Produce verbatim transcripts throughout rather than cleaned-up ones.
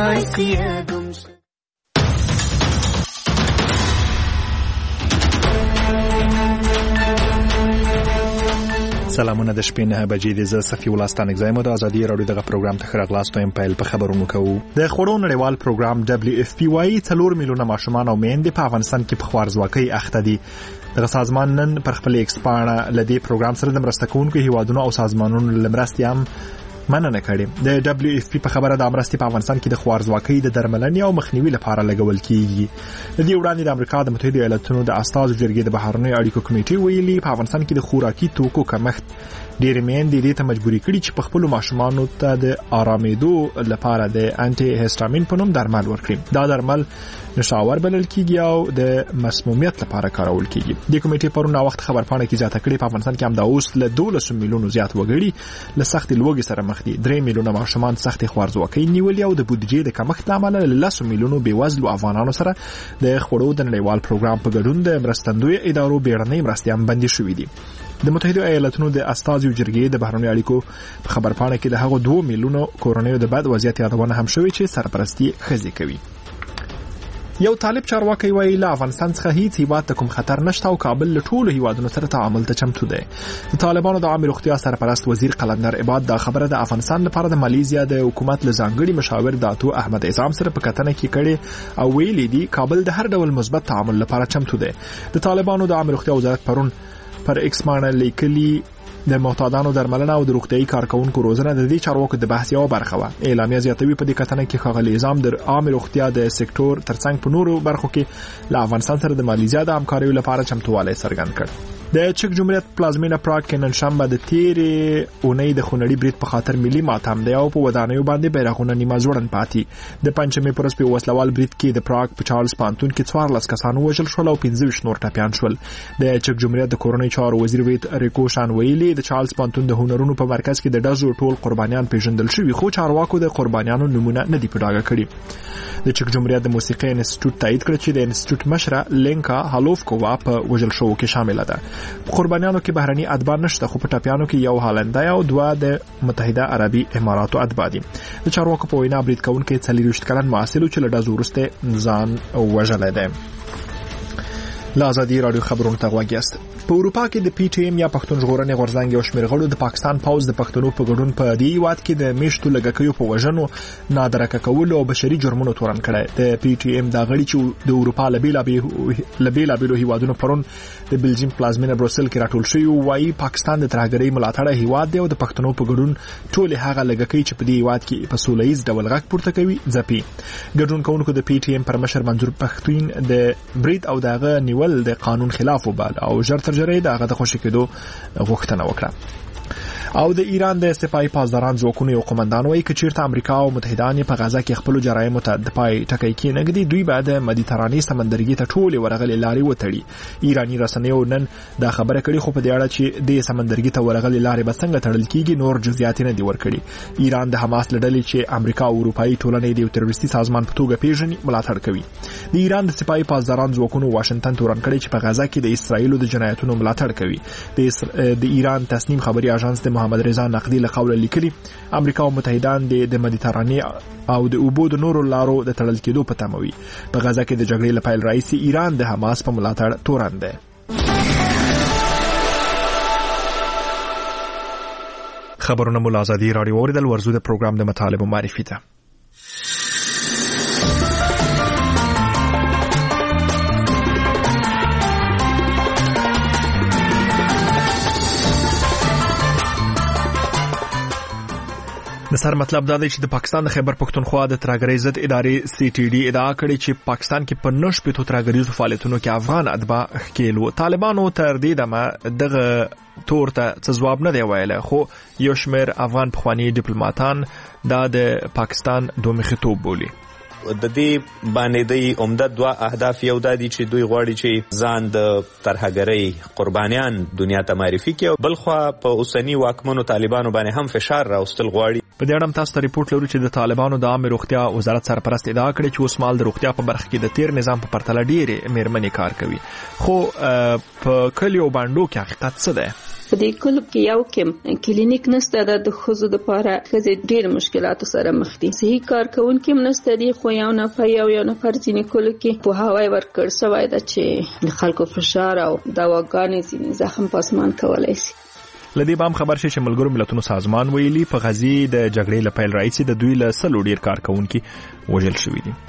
ناسیه گم شد. سلامونه د شپې نه بجې د ز صفي ولستان اگزایمو د ازادي رادیو دغه پروګرام ته خراغلاستو ام پایل په خبرونو کوو. د خړو نړیوال پروګرام دبليو اف پی وايي څلور میلیونه ماشومان او میندې په افغانستان کې په خوارځواکۍ اخته دي. دغه سازمان نن پر خپل ایکس پاڼه لدی پروګرام سره د مرسته کوونکو هیوادونو او سازمانونو لمرستي هم مننه کړې. د دبليو اف پی په خبره د امرستي په افغانستان کې د خوارځواکۍ د درملنې او مخنیوي لپاره لګول کیږي. د دې وړاندې د امریکا د متحده ایالاتونو د استازو جرګې د بهرنیو اړیکو کمیټې ویلي په افغانستان کې د خوراکي توکو کمښت ډېر میندې دې ته مجبوري کړي چې په خپل ماشومانو ته د آرامېدو لپاره د انټي هیسټامین په نوم درمل ورکړي. دا درمل نشاور بلل کیږي او د مسمومیت لپاره کارول کیږي. د کمیټې پرون وخت خبرپاڼه کې زیاته کړې په افغانستان کې هم د اوس له دولس میلیونو زیات وګړي له سخت لوږې سره مخ دي. درې میلیونه ماشومان سخت خوارځواکۍ نیولې او د بودیجې د کمښت له امله له لس میلیونو بېوزلو افغانانو سره د خړو د نړیوال پروګرام په ګډون د مرستندوی ادارو بیړنۍ مرستې هم بندي شوې دي. د متحده ایالاتونو د استازو جرګې د بهرنیو اړیکو په خبرپاڼه کې د هغو دوه میلیونو کورنیو د بد وضعیت یادونه هم شوې چې سرپرستی ښځې کوي. یو طالب چارواکي وایي له افغانستان څخه هیڅ هیواد ته کوم خطر نشته او کابل له ټولو هیوادونو سره تعامل ته چمتو دی. د طالبانو د عامه روغتیا سرپرست وزیر قلندر عباد دا خبره د افغانستان لپاره د مالیزیا د حکومت له ځانګړي مشاور داتو احمد اعظم سره په کتنه کې کړي او ویلي دي کابل د هر ډول مثبت تعامل لپاره چمتو دی. د طالبانو د عامه روغتیا وزارت پرون پر ایکس باندې لیکلي د معتادانو درملنه او د روغتيایي کارکونکو روزنه د دې چارواکو د بحث یو برخه و. اعلامیه زیاتوي په دې کتنه کې ښاغلي نظام د عامه روغتیا د سکتور ترڅنګ په نورو برخو کې له افغانستان سره د مالیزیا د همکارۍ لپاره چمتووالی څرګند کړ. د چک جمهوریت پلازمینه پراګ کې نن شنبه د تیرې اونۍ د خونړي برید په خاطر ملي ماتم دی او په ودانیو باندې بیرغونه نیمه ځوړند پاتې. د پنځمې پر ورځ په وسلوال برید کې د پراګ په چارلز پانتون کې څوارلس کسان وژل شول او پنځه ویشت نور ټپیان شول. د چک جمهوریت د کورنۍ چارو وزیر ویت ریکو شان ویلي د چارلز پانتون د هنرونو په مرکز کې د ډزو ټول قربانیان پیژندل شوي خو چارواکو د قربانیانو نمونه نه دی په ډاګه کړي. د چک جمهوریت د موسیقي انسټیټیوټ تایید کړ چې د انسټیټیوټ مشره لینکا هالوفکووا په وژل شو کې شامل ده. قربانیانو کې بهرني اتباع نشته خو په ټپیانو کې یو هالندای او دوه د متحده عربي اماراتو اتباع دي. د چارواکو په وینا برید کوونکي څلوېښت کلن محصل چې له ډزو وروسته ځان وژلی دی. له ازادي رادیو خبرونو ته غوږ یاست. په اروپا کې د پی ټی ایم یا پښتون ژغورنې غورځنګ یو شمېر غړو د پاکستان پوځ د پښتنو په ګډون په دې هیواد کې د میشتو لګښیو په وژنو نادرکه کولو او بشري جرمونو تورن کړی. د پی ټی ایم دا غړي چې د اروپا له بېلابېلو هیوادونو پرون د بلجیم پلازمینه بروسل کې راټول شوي وایي پاکستان د ترهګرۍ ملاتړی هیواد دی او د پښتنو په ګډون ټولې هغه لګښۍ چې په دې هیواد کې په سوله ییز ډول غږ پورته کوي ځپي. ګډون کوونکو د پی ټی ایم پر مشر منظور پښتون د برید او دغه نیول د قانون خلاف وباله او ژر تر ژره دغه د خوشی کېدو غوښتنه وکړه. او د ایران د سپایي پاسداران ځواکونو یو قومندان وایي چې چیرته امریکا او متحدان په غزا کې خپل جرایمو ته د پای ټکی کې نګدي دوی بعد مدیترانې سمندرګي ته ټول ورغلي لارې وتړي. ایرانی رسنیو نن دا خبره کړې خو په دې اړه چې د سمندرګي ته ورغلي لارې به څنګه تړل کیږي نور جزئیات نه دي ورکړي. ایران د حماس لړلې چې امریکا او اروپאי ټولنې د تروریستي سازمان په توګه پیژني ملاتړ کوي. د ایران د سپایي پاسداران ځواکونو واشنگټن تورن کړی چې په غزا کې د اسرایل د جنایتونو ملاتړ کوي. د ایران تصنیم خبري اژانس د محمد رضا نقدي له قوله لیکلي امریکا او متحدان د مدیترانې او د اوبو د نورو لارو د تړل کېدو په تمه وي. په غزا کې د جګړې لپاره رئیس ایران د حماس په ملاتړ تورن دی. خبرونه مو ازادي رادیو اوریدل ورزو د پروګرام د مطالبه معرفي ته. د سر مطلب دا دی چې د پاکستان د خیبر پختونخوا د ترهګرۍ ضد ادارې سی ټي ډي ادعا کړې چې پاکستان کې په نش په ترهګریزو فعالیتونو کې افغان اتباع ښکیل وو. طالبانو تر دې دمه دغه تور ته څه ځواب نه دی ویلی خو یو شمېر افغان پخواني ډیپلوماتان دا د پاکستان دوه مخیتوب بولي. د دې باندې د عمده دوه اهداف یو دا دي چې دوی غواړي چې ځان د ترهګرۍ قربانیان دنیا ته معرفي کړي، بل خو په اوسنی واکمنو طالبانو باندې هم فشار راوستل غواړي. په دې اړه تاسو ته ریپورت لرو چې د طالبانو د عامه روغتیا وزارت سرپرست ادعا کړې چې اوس مال د روغتیا په برخه کې د تیر نظام په پرتله ډېرې مېرمنې کار کوي. خو په کلیو باندې کې حقیقت څه دی؟ په دې کلب کې یو کې کلینیک نشته د ښځو لپاره، ښځې ډېر مشکلاتو سره مخ دي. صحیح کارکونکي هم نشته دي، خو یو نفر یو یو نفر ځینې کلو کې پوهاوی ورکړ شوی ده چې د خلکو فشار او دواګانې ځینې زخم پاسمان کولی شي. لدی بام خبر شي چې ملګرو ملتونو سازمان ویلي په غزي د جګړې له پیل راځي د دوی له سلو ډیر کارکونکي وژل شوي دي.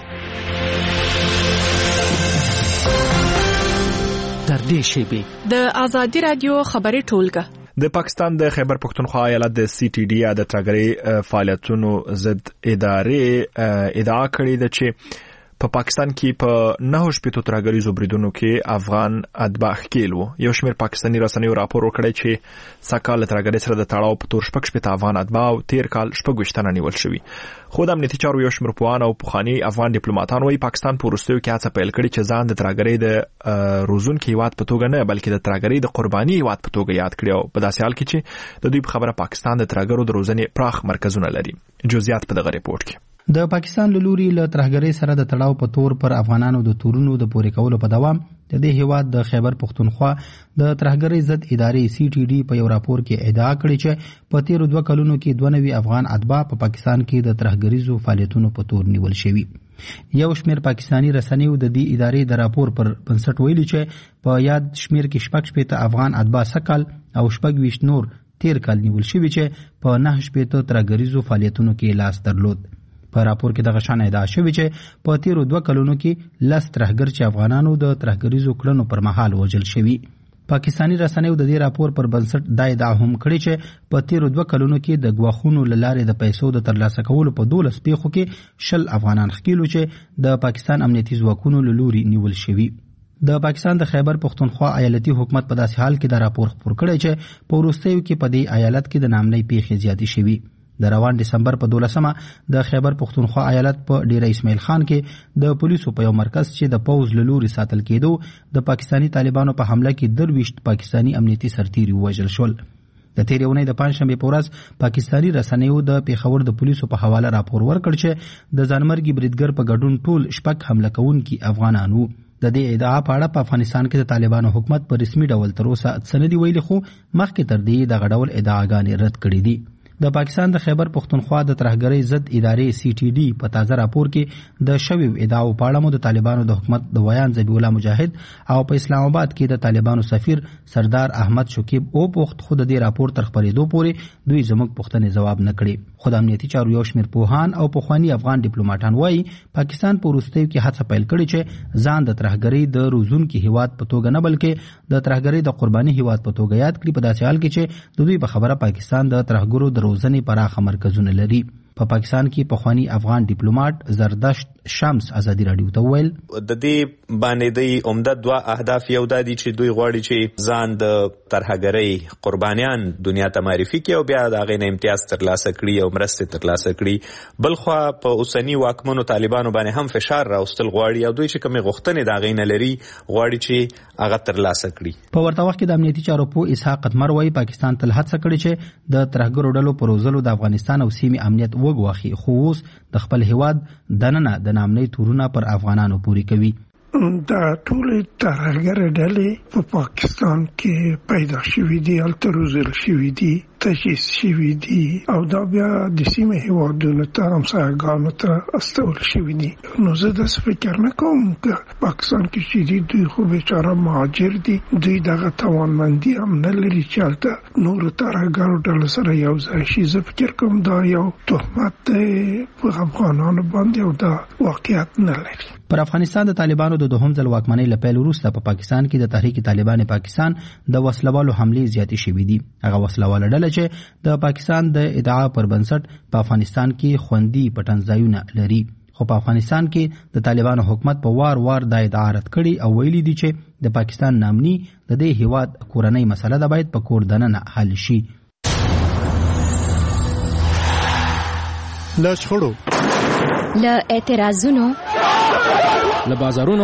تر دې شیبې د آزادي رادیو خبري ټولګه د پاکستان د خیبر پختونخوا ایالت د سی ټي ډي د ترګري فعالیتونو ضد ادارې ادعا کړې ده چې په پاکستان کې په نهو شپږو ترګریزو بریدونو کې افغان اتباع ښکیل وو. یو شمېر پاکستاني رسنیو راپور وکړی چې سکهال ترګری سره د تړاو په تور شپږ شپږ افغان اتباع تیر کال شپږ وشتنه نیول شوی. خو د امنیتي چارو یو شمېر پوهان او پخواني افغان ډیپلوماټان وايي پاکستان په وروستیو کې هڅه پیل کړې چې ځان د ترګری د روزونکو هیواد په توګه نه بلکې د ترګری د قرباني هیواد په توګه یاد کړي، او په داسې حال کې چې د دوی په خبره پاکستان د ترګرو د روزنې پراخ مرکزونه لري. جزئیات په دغه ریپورت کې. د پاکستان له لوري له ترهګرۍ سره د تړاو په تور پر افغانانو د تورونو د پورې کولو په دوام د دې هیواد د خیبر پختونخوا د ترهګرۍ ضد ادارې سی ټي ډي په یو راپور کې ادعا کړې چې په تیرو دوه کلونو کې دوه نوي افغان اتباع په پاکستان کې د ترهګریزو فعالیتونو په تور نیول شوي. یو شمېر پاکستاني رسنیو د دې ادارې د راپور پر بنسټ ویلي چې په یاد شمېر کې شپږ شپېته افغان اتباع سکهال او شپږ ویشت نور تیر کال نیول شوي چې په نهه شپېته ترهګریزو فعالیتونو کې لاس درلود. په راپور کې دغه شان ادعا شوې چې په تیرو دوه کلونو کې لس ترهګر چې افغانانو د ترهګریزو کړنو پر مهال وژل شوي. پاکستاني رسنیو د دې راپور پر بنسټ دا ادعا هم کړې چې په تیرو دوه کلونو کې د غواخونو له لارې د پیسو د ترلاسه کولو په دولس پیښو کې شل افغانان ښکیل وو چې د پاکستان امنیتي ځواکونو له لوري نیول شوي. د پاکستان د خیبر پختونخوا ایالتي حکومت په داسې حال کې دا راپور خپور کړی چې په وروستیو کې په دې ایالت کې د نامنۍ پیښې زیاتې شوي. د روان دسمبر په دولسمه د خیبر پختونخوا ایالت په ډیره اسماعیل خان کې د پولیسو په یو مرکز چې د پوز له لوري ساتل کېدو د پاکستاني طالبانو په حمله کې درویشت پاکستاني امنیتي سرتیري وژل شول. د تیرې اونۍ د پنځشنبې په ورځ پاکستاني رسنیو د پیښور د پولیسو په حواله راپور ورکړ چې د ځانمرګي بریدګر په ګډون ټول شپږ حمله کوونکي افغانان وو. د دې ادعا په اړه په افغانستان کې د طالبانو حکومت په رسمي ډول تر اوسه څه نه دي ویلي، خو مخکې تر دې دغه ډول ادعاګانې رد کړې دي. د پاکستان د خیبر پختونخوا د ترهګرۍ ضد ادارې سی ټي ډي په تازه راپور کې د شویو ادعاو په اړه مو د طالبانو د حکومت د ویان ذبیح الله مجاهد او په اسلام آباد کې د طالبانو سفیر سردار احمد شکیب او پخت خود د راپور تر خبرېدو پورې دوی زموږ پوښتنې ځواب نه کړي. خو د امنیتي چارو یو شمېر پوهان او پخواني افغان ډیپلوماټان وایي پاکستان په وروستیو کې هڅه پیل کړې چې ځان د ترهګرۍ د روزونکي هیواد په توګه نه بلکې د ترهګرۍ د قرباني هیواد په توګه یاد کړي، په داسې حال کې چې د دوی په خبره پاکستان د ترهګرو د روزنې پراخه مرکزونه لري. په پاکستان کې پخوانی افغان ډیپلوماټ زردشت شمس ازادي رادیو ته ویل د دې باندې د عمده دوه اهداف یو د دي چې دوی غواړي چې ځان د ترهګرۍ قربانیان دنیا ته معرفي کړي او بیا د هغې نه امتیاز ترلاسه کړي او مرستې ترلاسه کړي. بلخوا په اوسني واکمنو طالبانو باندې هم فشار راوستل غواړي او دوی چې کومې غوښتنې د هغې نه لري غواړي چې هغه ترلاسه کړي. په ورته وخت کې د امنیتي چارو پوه اسحاق قدمر وایي پاکستان تل هڅه کړې چې د ترهګرو ډلو په روزلو د افغانستان او سیمې امنیت وګواخي، خو اوس د خپل هیواد دننه د نامنۍ تورونه پر افغانانو پوری کوي. دا ټول ترهګر ډلې په پاکستان کې پیدا شوې دي، هلته روزل شوې دي، تجهیز شوي دي او دا بیا د سیمې هیوادونو ته همسایه‌ګانو ته استول شوي دي. نو زه داسې فکر نه کوم که پاکستان کې چې دي دوی خو بیچاره مهاجر دي، دوی دغه توانمندي هم نه لري چې هلته نورو ترهګرو ډلو سره یو ځای شي. زه فکر کوم دا یو تهمت دی په افغانانو باندې او دا واقعیت نه لري. پر افغانستان د طالبانو د دوهم ځل واکمنۍ له پیل وروسته په پاکستان کې د تحریک طالبان پاکستان د وسلوالو حملې زیاتې شوې دي. هغه وسلواله ډله چې د پاکستان د ادعا پر بنسټ په افغانستان کې خوندي پټنځایونه لري، خو په افغانستان کې د طالبانو حکومت په وار وار د ادعا رد کړي او ویلي دي چې د پاکستان نامني د دې هیواد کورنۍ مسله ده باید په کور دننه حل شي. له شخړو، له اعتراضونو، له بازارونو،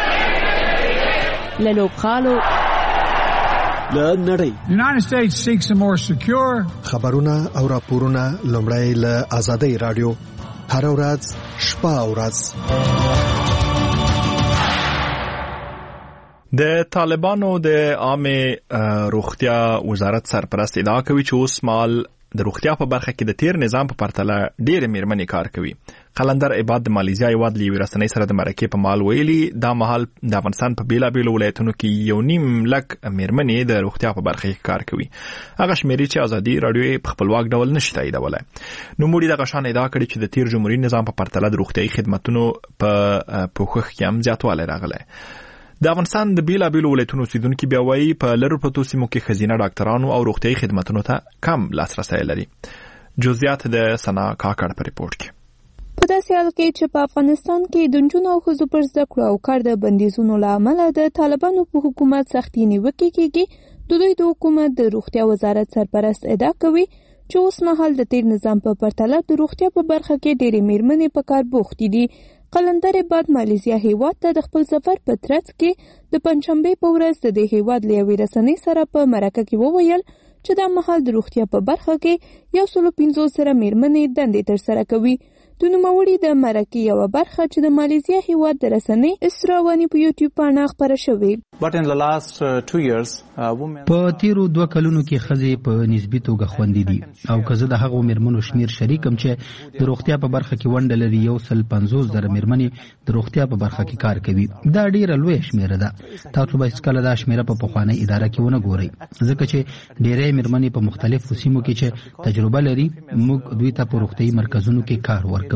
له لوبخالو، له نړۍ. The United States seeks a more secure. خبرونه او راپورونه لومړی له آزادۍ رادیو هر ورځ شپه او ورځ. د طالبانو د عامه روغتیا وزارت سرپرست ادعا کوي چې اوس مال د روغتیا په برخه کې د تیر نظام په پرتله ډېر میرمنې کار کوي. قلندر عباد د مالیزیا هیواد له رسنۍ سره د مرکې په مال ویلي دا مهال د افغانستان په بیلابیلو ولایتونو کې یو نیم لک میرمنې د روغتیا په برخه کې کار کوي. هغه شمیرې چې ازادي رادیو په خپلواک ډول نشي تاییدولای. نو موږ د غشان ادعا کړې چې د تیر جمهوریت نظام په پرتله د روغتیايي خدماتو په پوښښ کې هم زیاتوالی راغلی. د افغانستان د بیلابیلو ولایتونو اوسیدونکي بیا وایي په لرو پرتو سیمو کې ښځینه ډاکټرانو او روغتیايي خدماتو ته کم لاسرسی لري. جزئیات د سنا کاکړ په ریپورت کې. په داسې حال کې چې په افغانستان کې د نجونو او ښځو پر زده کړو او کار د بندیزونو له امله د طالبانو په حکومت سختې نیوکې کېږي، د دوی د حکومت د روغتیا وزارت سرپرست ادعا کوي چې اوس مهال د تیر نظام په پرتله د روغتیا په برخه کې ډېرې میرمنې په کار بوختې دي. قلندر عباد مالیزیا هیواد ته د خپل سفر په ترڅ کې د پنځشنبې په ورځ د دې هیواد له یوې رسنۍ سره په مرکه کې وویل چې دا مهال د روغتیا په برخه کې یو سل پنځوس زره میرمنې دندې ترسره کوي. د نوموړي د مرکې یوه برخه چې د مالیزیا هیواد د رسنۍ اسراوانی په یوټیوب باندې خپره شوې. په تیرو دوه کلونو کې ښځې په نسبي توګه خوندې دي او که زه د هغو میرمنو شمیر شریکم چې د روغتیا په برخه کې ونډه لري، یو سل پنځوس زره میرمنې د روغتیا په برخه کې کار کوي. دا ډیره لویه شمیره ده. تاسو به هیڅکله دا شمیره په پخوانۍ اداره کې ونه ګورئ، ځکه چې ډیری میرمنې په مختلفو سیمو کې چې تجربه لري موږ دوی ته په روغتیايي مرکزونو کې کار ورکوو.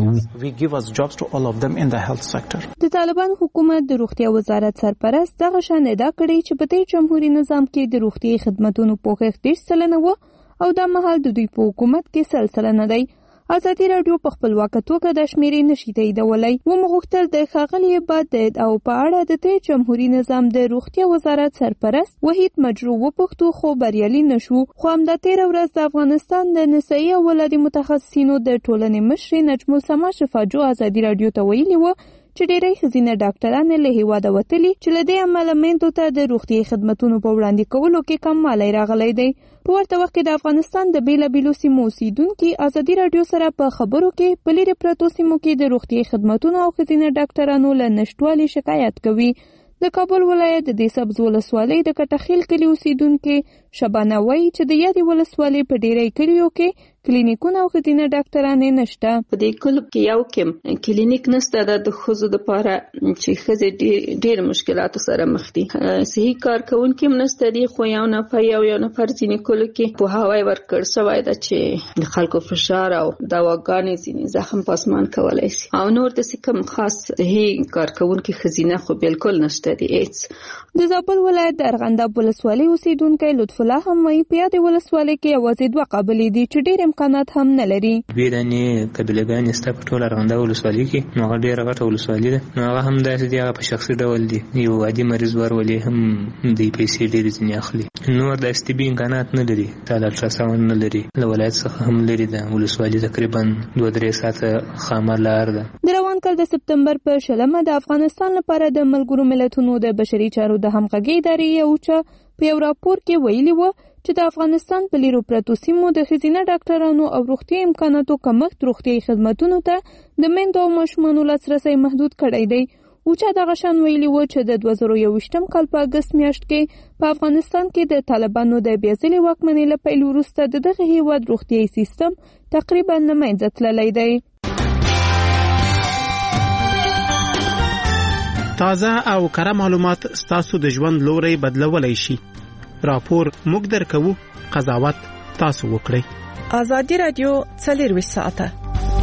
د طالبان حکومت د روغتیا وزارت سرپرست دغه شان ادعا کړې چې په دې جمهوریت نظام کې د روغتیايي خدماتو پوښښ ډېر سلنه و او دا مهال د دوی په حکومت کې سل سلنه دی. ازادي رادیو په خپلواکه توګه د شمیرې نشي تاییدولی. ومغوښتل د ښاغلي عباد د ادعاو په اړه د تیر جمهوریت نظام د روغتیا وزارت سرپرست وحید مجرو وپوښتو خو بریالي نشو. خو همدا تیره ورځ د افغانستان د نسایي او ولادي متخصصینو د ټولنې مشرې نجم السما شفاجو ازادي رادیو ته ویلي و چې ډېری ښځینه ډاکټران له هیواده وتلي چې له دې امله میندو ته د روغتیايي خدمتونو په وړاندې کولو کې کموالی راغلی دی. په ورته وخت کې د افغانستان د بیلابیلو سیمو اوسیدونکي ازادي رادیو سره په خبرو کې په لیرې پرتو سیمو کې د روغتیايي خدمتونو او ښځینه ډاکټرانو له نشتوالي شکایت کوي. د کابل ولایت د دې سبز ولسوالۍ د کټخیل کلي اوسیدونکي شبانه وایي چې د یادې ولسوالۍ په ډېری کلیو کې کلینیکونه او ښځینه ډاکټرانې نشته. په دې کلو کې یو کم کلینیک نشته د ښځو لپاره چې ښځې ډېر مشکلاتو سره مخ دي. صحي کارکوونکي هم نشته دي، خو یو نفر یو یو نفر ځینې کلو کې پوهاوی ورکړ شوی ده چې د خلکو فشار او دواګانې ځینې زخم پاسمان کولی شي او نور داسې کوم خاص صحي کارکوونکي ښځینه خو بالکل نشته دي هېڅ. د زابل ولایت د ارغنداب ولسوالۍ اوسیدونکی لطف الله هم وایي په یادې ولسوالۍ کې یوازې دوه قبیلې دي چې ډېر امکانات هم نه لري. دوې دانې قبیلهګانې شته په ټول ارغنداب ولسوالۍ کې، نو هغه ډېره غټه ولسوالي ده. نو هغه هم داسې دي، هغه په شخصي ډول دي. یو عادي مریض ورولې هم دوی پیسې ډېرې ځینې اخلي. نور داسې طبي امکانات نه لري، دا د الټراساونډ نه لري. له ولایت څخه هم لري ده ولسوالي، تقریبا دوه درې ساعته خامه لار ده. د روان کال د سپتمبر په شلمه د افغانستان لپاره د ملګرو ملتونو د بشري چارو د همغږۍ ادارې اوچا په یو راپور کې ویلي و چې د افغانستان په لیرو پرتو سیمو د ښځینه ډاکټرانو او روغتیايي امکاناتو کمښت روغتیايي خدمتونو ته د میندو او ماشومانو لاسرسی محدود کړی دی. اوچا دغه شان ویلي و چې د دوه زره یوویشتم کال په اګست میاشت کې په افغانستان کې د طالبانو د بیا ځلې واکمنۍ له پیل وروسته د دغه هیواد روغتیايي سیستم تقریبا له منځه تللی دی. تازه او کره معلومات ستاسو د ژوند لوري بدلولای شي. راپور موږ درکوو، قضاوت تاسو وکړئ. ازادي رادیو څلورویشت ساعته.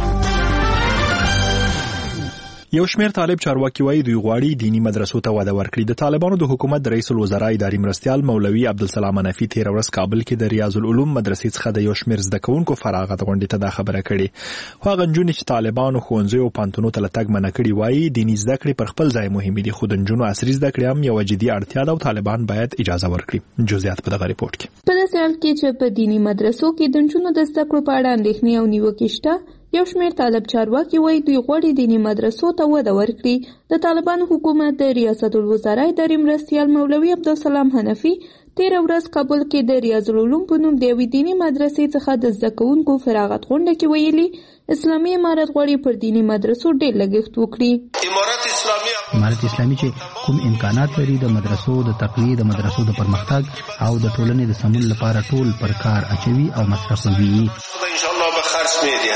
یو شمېر طالب چارواکي وایي دوی غواړي دینی مدرسو ته وده ورکړي. د طالبانو د حکومت رئیس الوزرا اداري مرستیال مولوي عبدالسلام حنفي تیر ورځ کابل کې د ریاض العلوم مدرسې څخه د یو شمېر زده کوونکو فراغت غونډې ته دا خبره کړې. خو هغه نجونې چې طالبانو ښوونځیو او پوهنتونونو ته له تګ منع کړي وایي دیني زده کړې پر خپل ځای مهمې دي، خو د نجونو عصري زده کړې هم یوه جدي اړتیا ده او طالبان باید اجازه ورکړي. جزئیات په دغه ریپورت کې. په داسې حال کې چې په دیني مدرسو کې د نجونو د زده کړو په اړه اندېښنې او نیوکې شته، یو شمېر طالب چارواکي وایي دوی غواړي دیني مدرسو ته وده ورکړي. د طالبانو حکومت د ریاست الوزرا اداري مرستیال مولوي عبدالسلام حنفي تیره ورځ کابل کې د ریاض العلوم په نوم د یوې دیني مدرسې څخه د زده کوونکو فراغت غونډه کې ویلي اسلامي امارت غواړي پر دیني مدرسو ډېر لګښت وکړي. امارت اسلامي امارت اسلامي چې کوم امکانات لري د مدرسو د تقویه د مدرسو د پرمختګ او د ټولنې د سمون لپاره ټول پر کار اچوي او مصرفوي. ان شاء الله به خرج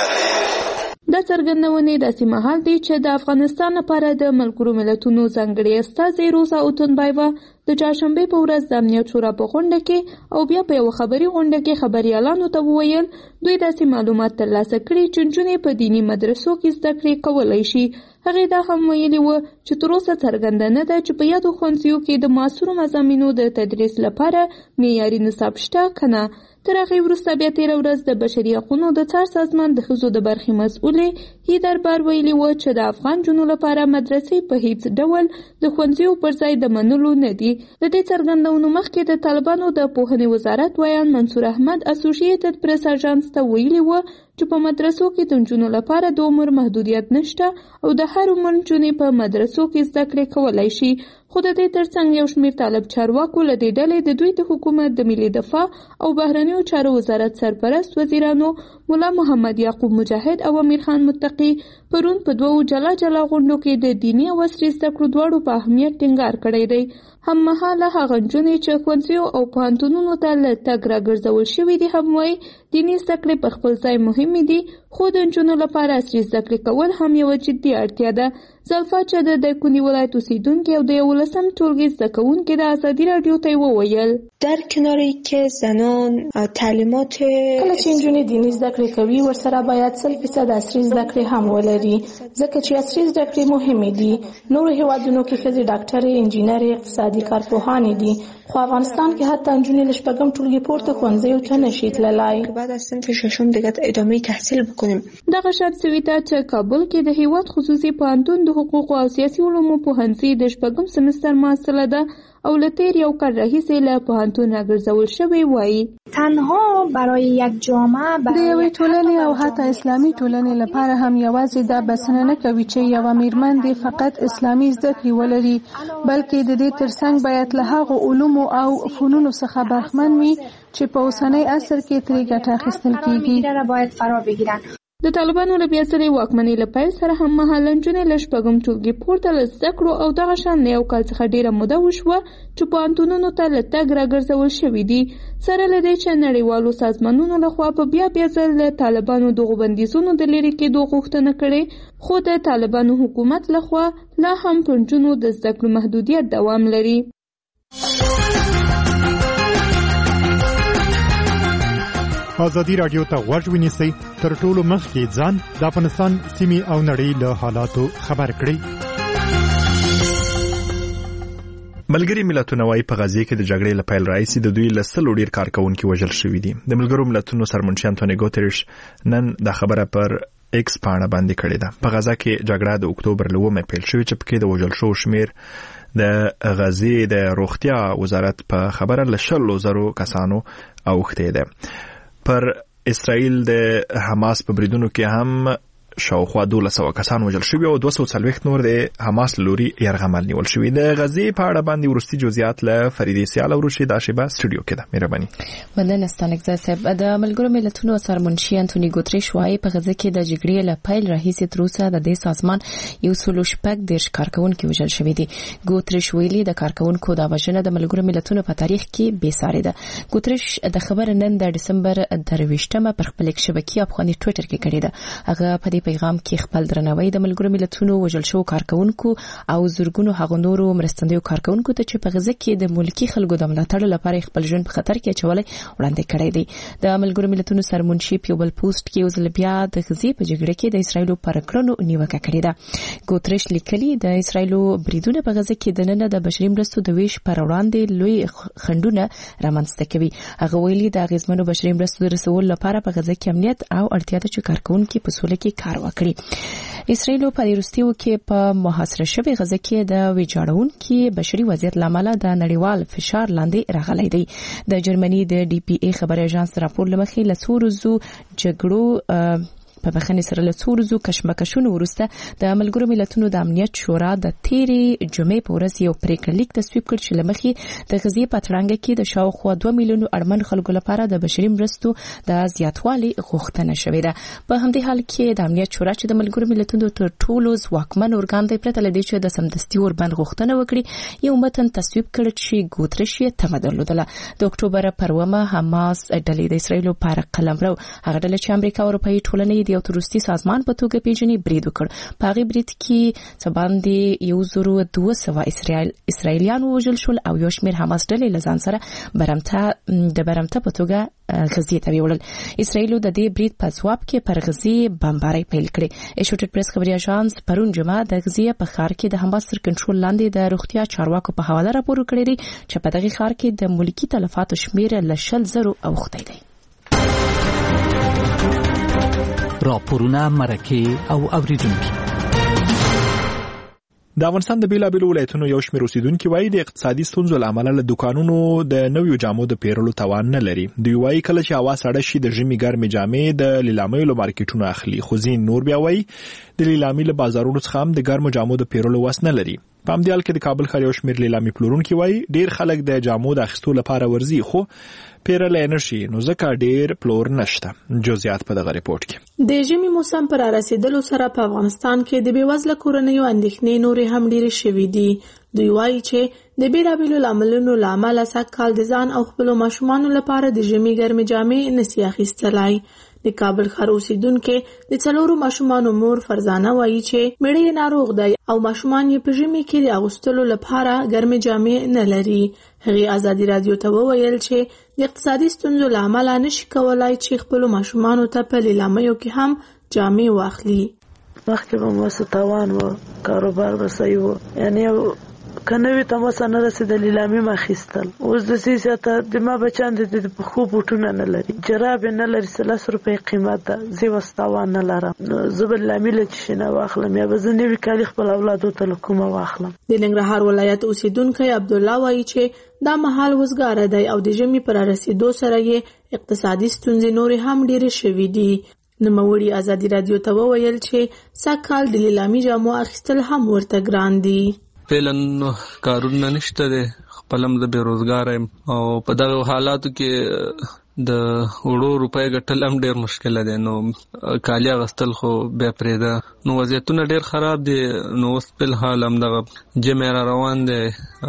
میدي. دا څرګندونې داسې مهال دی چې د افغانستان لپاره د ملګرو ملتونو ځانګړي استازی روزا اوتونبایوا د چهارشنبې په ورځ د امنیت شورا په غونډه کې او بیا په یو خبري غونډه کې خبريالانو ته وویل دوی داسې معلومات ترلاسه کړي چې نجونې په دینی مدرسو کې زده کړې کولای شي. هغه دا هم ویلي و چې تر اوسه څرګنده نه ده چې په یادو ښوونځیو کې د معاصرو مضامینو د تدریس لپاره معیاري نصاب شته که نه. تر هغې وروسته بیا تېره ورځ د بشري حقونو د څار سازمان د ښځو د برخې مسؤلې هیدر بار ویلي و چې د افغان جنو لپاره مدرسې په هیڅ ډول د ښوونځیو پر ځای د منلو نه دي. د دې څرګندونو مخکې د طالبانو د پوهنې وزارت ویان منصور احمد اسوسییټډ پریس اژانس ته ویلي و چې په مدرسو کې د نجونو لپاره د عمر محدودیت نشته او د هر عمر نجونې په مدرسو کې زده کړې کولای شي. خو د دې ترڅنګ یو شمېر طالب چارواکو له دې ډلې د دوی د حکومت د ملي دفاع او بهرنیو چارو وزارت سرپرست وزیرانو مولا محمد یعقوب مجاهد او امیر خان متقي پرون په دوو جلا جلا غونډو کې د دیني او عصري زده کړو دواړو په اهمیت ټینګار کړی دی. هم مهاله هغه نجونې چې ښوونځیو او پوهنتونونو ته له تګ راګرځول شوي دي هم وایي دیني زده کړې په خپل ځای مهمې دي خو د نجونو لپاره عصري زده کړې کول هم یوه جدي اړتیا ده. زلفا چې د دایکنډي ولایت اوسیدونکې او د یولسم ټولګي زده کوونکې د ازادي راډیو ته وویل در کنار اینکه زنان تعلیمات کله چې نجونې دیني زده کړې کوي ورسره باید سل فیصد عصري زده کړې هم ولري ځکه چې عصري زده کړې مهمې دي. نورو هیوادونو کې ښځې ډاکټرې، انجینرې، اقتصادي کارپوهانې دي خو افغانستان کې حتی نجونې له شپږم ټولګي پورته ښوونځیو ته نشي تللی. بعد از صنف ششم دیگه ادامه تحصیل بکنیم. دغه شرط سوي ته چې کابل کې د هیواد خصوصي پوهنتون د حقوقو او سیاسي علومو پوهنځي د شپږم سمستر محصله ده او له تیر یو کال راهیسې له پوهنتون راګرځول شوی وایي تنها برای یک جامعه د یوې ټولنې او حتی اسلامي ټولنې لپاره هم یوازې دا بسنه نه کوي چې یوه میرمن دې فقط اسلامي زده کړې ولري بلکې د دې ترڅنګ باید له هغو علومو او فنونو څخه برخمن وي چې په اوسنی عصر کې ترې ګټه اخیستل کیږي. باید فرا بگیرن. د طالبانو له بیا ځلې واکمنۍ له پیل سره هم مهاله نجونې له شپږم ټولګي پورته له زده کړو او دغه شان له یو کال څخه ډېره موده وشوه چې پوهنتونونو ته له تګ راګرځول شوي دي. سره له دې چې نړیوالو سازمانونو لخوا په بیا بیا ځل له طالبانو دغو بندیزونو د لرې کېدو غوښتنه کړې خو د طالبانو حکومت لخوا لا هم په نجونو د زده کړو محدودیت دوام لري. ازادي راډیو ته غوږ ونیسئ تر ټولو مخکې ځان د افغانستان سیمې او نړۍ له حالاتو خبر کړئ. ملګري ملتونه وايي په غزه کې د جګړې له پیل راځي د دوی له سلو ډیر کارکونکو وژل شوي دي. د ملګرو ملتونو سرمنشي انټونی ګوتریش نن د خبره پر ایکس پاڼه باندې کړې ده. په غزه کې جګړه د اکتوبر له اومه پیل شوې چې پکې د وژل شو شمیر د غزې د روغتیا وزارت په خبره له شلو زرو کسانو اوښتې ده. پر اسرائیل د حماس په بریدونو کې هم شاوخوا دولس سوه کسان وژل شوي او دوه سوه څلوېښت نور د حماس لوري یرغمل نیول شوي. د غزې په اړه باندې وروستي جزئیات له فریدې سیال او رشید عاشبه سټوډیو کې ده. مهرباني. مننه ستانکزه صاحب. د ملګرو ملتونو سرمنشي انټونی ګوتریش وايي په غزه کې د جګړې له پیل راهیسې تر اوسه د دې سازمان یو سل شپږ دېرش کارکونکي وژل شوي دي. ګوتریش ویلي د کارکونکو د وژنه د ملګرو ملتونو په تاریخ کې بې ساري ده. ګوتریش د خبر نن د ډسمبر درویشتمه پر خپل شبکې افغاني ټوئیټر کې کړې ده. هغه په پیغام کې خپل درناوی د ملګرو ملتونو وژل شو کارکونکو او زورګونو هغو نورو مرستندویو کارکونکو ته چې په غزه کې د ملکی خلکو د ملاتړ لپاره خپل ژوند په خطر کې اچولی وړاندې کړی دی. د ملګرو ملتونو سرمنشي په بل پوسټ کې وزل بیا د غزې په جګړه کې د اسرایلو پر کړنو نیوکه کړې ده. ګوتریش لیکلي د اسرایلو بریدونه په غزه کې د نن د بشري مرستو د ویش پر وړاندې لوی خنډونه رامنځته کوي. هغه ویلي د اغیزمنو بشري مرستو رسول لپاره په غزه کې امنیت او اړتیا ده چې کارکونکي په سوله کې کار وکړي. اسرائیل په وروستیو کې په محاصره شوی غزه کې د ویجاړونکو بشري وضعیت لامل د نړیوال فشار لاندې راغلی دی. د جرمني د ډي پی ای خبري اژانس راپور لمخې له څو ورځو جګړو په بخښنې سره له څو ورځو کشمکشونو وروسته د ملګرو ملتونو د امنیت شورا د تیرې جمعې په ورځ یو پریکړه لیک تصویب کړ چې له مخې د غزې په تړانګه کې د شاوخوا دوه میلیونو اړمن خلکو لپاره د بشري مرستو د زیاتوالي غوښتنه شوې ده. په همدې حال کې د امنیت شورا چې د ملګرو ملتونو تر ټولو ځواکمن ارګان دی پرته له دې چې د سمدستي اوربند غوښتنه وکړي یو متن تصویب کړ چې ګوتریش یې تمه درلودله. د اکتوبر پر اوومه حماس ډلې د اسرایلو پر قلمرو هغه ډله چې امریکا او اروپایي ټولنې د یو تروریستي سازمان په توګه پیژني برید وکړ. په هغې برید کې څه باندې یو زرو دوه سوه اسرائیل اسرائیلیان ووژل شول او یو شمېر حماس ډلې له ځان سره برمته د برمته په توګه غزې ته ویوړل. اسرائیل د دې برید په ځواب کې پر غزې بمبارۍ پیل کړې. ایسوسییټډ پریس خبري اژانس پرون جمعه د غزې په ښار کې د حماس تر کنټرول لاندې د روغتیا چارواکو په حواله راپور ورکړی دی چې په دغه ښار کې د ملکي تلفاتو شمېر له شل زرو اوښتی دی. راپورونه مرکه او اوریدونکي. د افغانستان د بیلابیلو ولایتونو یو شمېر اوسیدونکي وایي د اقتصادي ستونزو له امله له دوکانونو د نویو جامو د پیرلو توان نه لري. دوی وایي کله چې هوا سړه شي د ژمي ګرمې جامې د لیلامیو له مارکیټونو اخلي. خو ځین نور بیا وایي د لیلامي له بازارونو څخه هم د ګرمو جامو د پیرلو وس نه لري. په همدې حال کې د کابل ښار یو شمېر لیلامي پلورونکي وایي ډېر خلک د جامو د اخیستو لپاره ورځي خو پیرلای نشي نو ځکه ډېر پلور نشته. جزئیات په دغه ریپورت کې. د ژمي موسم پر رسیدلو سره په افغانستان کې د بېوزله کورنیو اندېښنې نورې هم ډېرې شوې دي. دوی وایي چې د بیلابیلو لاملونو له امله سږ کال د ځان او خپلو ماشومانو لپاره د ژمي ګرمې جامې نسي اخیستلی. د کابل ښار اوسیدونکي د څلورو ماشومانو مور فرزانه وایي چې مېړه یې ناروغ دی او ماشومان یې په ژمي کې د اغوستلو لپاره ګرمې جامې نه لري. هغې ازادي رادیو ته وویل چې د اقتصادي ستونزو له امله نشي کولای چې خپلو ماشومانو ته په لیلامیو کې هم جامې واخلي. مخکې به مو څه توان و کاروبار به صحیح و یعنی که نوي تماسه نه رسېدلې لیلامي مه اخیستل. اوس داسې زیاته د ما بچیان د پښو بوټونه نه لري جراب یې نه لري سلس روپۍ قیمت ده. زه یې اوس توان نه لرم نو زه به لیلامي له چې شي نه واخلم یا به زه نوي کالي خپل اولادو ته له کومه واخلم. د ننګرهار ولایت اوسیدونکی عبدالله وایي چې دا مهال وزګاره دی او د ژمي پر رسېدو سره یې اقتصادي ستونزې نورې هم ډېرې شوې دي. نوموړي ازادي رادیو ته وویل چې سږ کال د لیلامي جامو اخیستل هم ورته ګران دي. فعلا کارونه نشته دي خپلم د بیروزګار او په دغه حالاتو کې د وړو روپۍ ګټل هم ډېر مشکل دي نو کالي اغوستل خو بیا پرېږده نو وضعیتونه ډېر خراب دي. نو اوس په الحال هم دغه جمع را روان دی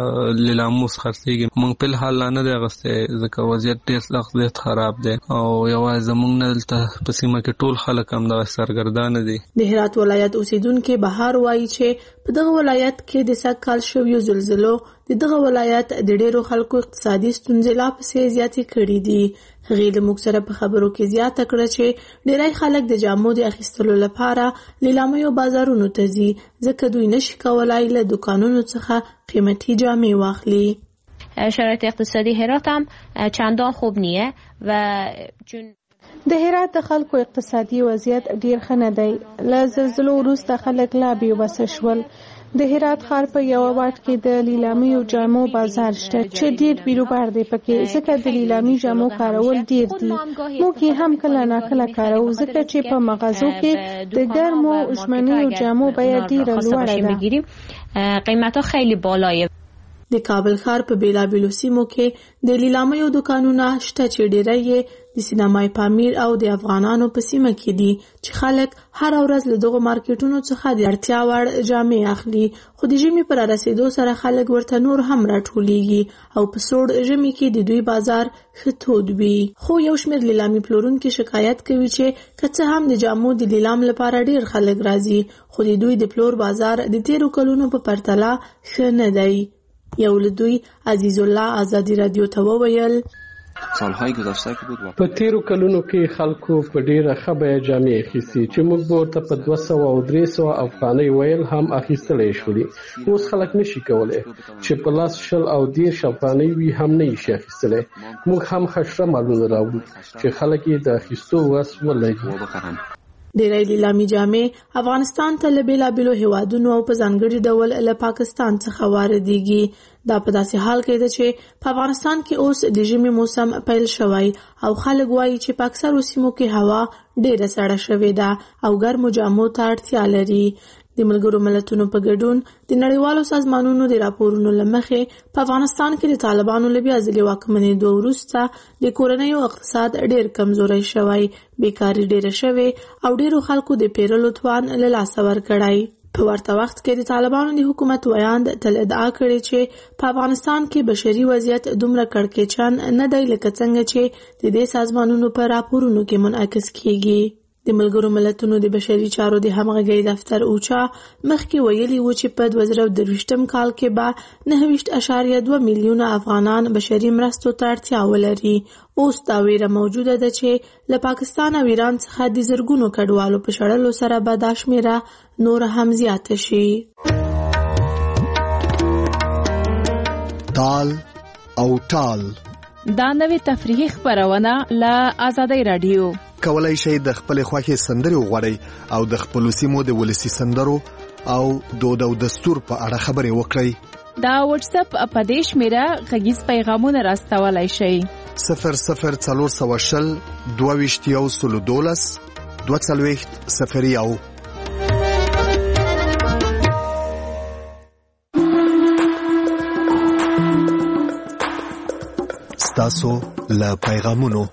لیلاموس خرڅېږي موږ په الحال لا نه دی اغوستی ځکه وضعیت ډېر سخت زیات خراب دی او یوازې زموږ نه دلته په سیمه کې ټول خلک هم دغه سرګردانه دي. د هرات ولایت اوسیدونکي بهار وایي چې په دغه ولایت کې د سږ کال شویو زلزلو د دغه ولایت د ډېرو خلکو اقتصادي ستونزې لا پسې زیاتې کړې دي. هغې له موږ سره په خبرو کې زیاته کړه چې ډېری خلک د جامو د اخیستلو لپاره لیلامیو بازارونو ته ځي ځکه دوی نشي کولای له دوکانونو څخه قیمتي جامې واخلي. شرایط اقتصادی هرات هم چندان خوب نیه و چون د هرات د خلکو اقتصادي وضعیت ډیر ښه نه دی. له زلزلو وروسته خلک لا بېوسه شول. د هرات ښار په یوه واټ کې د لیلامیو جامو بازار شته چې ډیر بیروبار دی پکې ځکه د لیلامي جامو کارول ډیر دي. موږ یې هم کله ناکله کاروو ځکه چې په مغازو کې د ګرمو ژمنیو جامو بیه ډیره لوړه ده. قیمتها خیلی بالایه. د کابل ښار په بیلابیلو سیمو کې د لیلامیو دوکانونه شته چې ډیری یې د سینمای پامیر او د افغانانو په سیمه کې دي چې خلک هر ورځ له دغو مارکیټونو څخه د اړتیا وړ جامې اخلي. خو د ژمي پر رسېدو سره خلک ورته نور هم راټولیږي او په سوړ ژمي کې د دوی بازار ښه تود وي. خو یو شمېر لیلامي پلورونکي شکایت کوي چې که څه هم د جامو د لیلام لپاره ډیر خلک راځي خو د دوی د پلور بازار د تیرو کلونو په پرتله ښه نه دی. یو له دوی عزیز الله ازادي رادیو ته وویل په تیرو کلونو کې خلکو په ډیره ښه بیه جامې اخیستي چې موږ به ورته په دوه سوه او درې سوه افغانۍ ویل هم اخیستلی شولي. اوس خلک نشي کولی چې په لاس شل او دېرش افغانۍ وي هم نه یې شي اخیستلی. موږ هم ښه مالونه راوړو چې خلک یې د اخیستو وس ولري. ډېری لیلامي جامې افغانستان ته له بېلابېلو هیوادونو او په ځانګړي ډول له پاکستان څخه واردېږي. دا په داسې حال کې ده چې په افغانستان کې اوس د ژمي موسم پیل شوی او خلک وایي چې په اکثرو سیمو کې هوا ډېره سړه شوې ده او ګرمو جامو ته اړتیا لري. د ملګرو ملتونو په ګډون د نړیوالو سازمانونو د راپورونو له مخې په افغانستان کې د طالبانو له بیا ځلې واکمنېدو وروسته د کورنیو اقتصاد ډېر کمزوری شوی، بیکاري ډېره شوې او ډېرو خلکو د پیرلو توان له لاسه ورکړی. په ورته وخت کې د طالبانو د حکومت ویاند تل ادعا کړې چې په افغانستان کې بشري وضعیت دومره کړکېچن نه دی لکه څنګه چې د دې سازمانونو په راپورونو کې منعکس کیږي. د ملګرو ملتونو د بشري چارو د همغږۍ دفتر اوچا مخکې ویلي و چې په دوه زره درویشتم کال کې به نهه ویشت اعشاریه دوه میلیونه افغانان بشري مرستو ته اړتیا ولري. اوس دا ویره موجوده ده چې له پاکستان او ایران څخه د زرګونو کډوالو په شړلو سره به دا شمېره نور هم زیاته شي. تال او ټال دا نوې تفریحي خبرونه له آزادۍ رادیو. کولای شئ د خپل خوښې سندرې وغواړئ او د خپل سیمو د ولسی سندرو او دود او دستور په اړه خبرې وکړئ. دا واتس اپ په دې شمیره غږیز پیغامونه راستولای شئ. صفر صفر څلور سوه شل دوه ویشت یو سلو دولس دوه څلوېښت صفر یو. ستاسو له پیغامونو.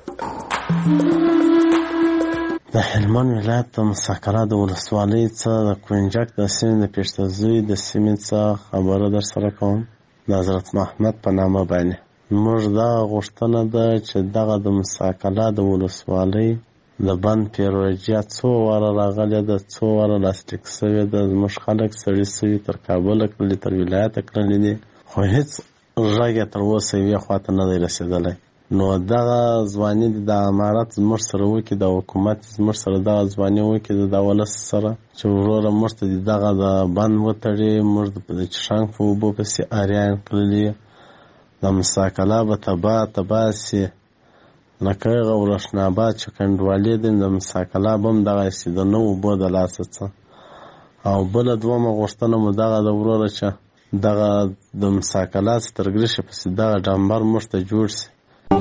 د هلمند ولایت د مساکره د ولسوالۍ څخه د کوینجک د سیمې د پیشتزوی د سیمې څخه خبره در سره کوم. د حضرت محمد په نامه باندې موږ دا غوښتنه ده چې دغه د مساکره د ولسوالۍ د بند پیروژه څو واره راغلې ده، څو واره لاسلیک شوې ده. زموږ خلک سړي سوي تر کابله کړلي، تر ولایته کړلي دي، خو هېڅ غږ یې تر اوسه یوې خواته نه دی رسېدلی. نو دغه ځواني د امارت زموږ سره وکړي، د حکومت زموږ سره دغه ځواني وکړي د ولس سره چې وروره موږ ته دغه د بند وتړي. موږ د چشانګ په اوبو پسې اریان کړلي، د مساکله به تباه تباه سي لکه هغه ورشناباد چې کنډوالې دي، د مساکله به هم دغسې د نه اوبو د لاسه څه. او بله دومه غوښتنه مو دغه د وروره چې دغه د مساکله څخه تر ګرشې پسې دغه ډمبر موږ ته جوړ سي.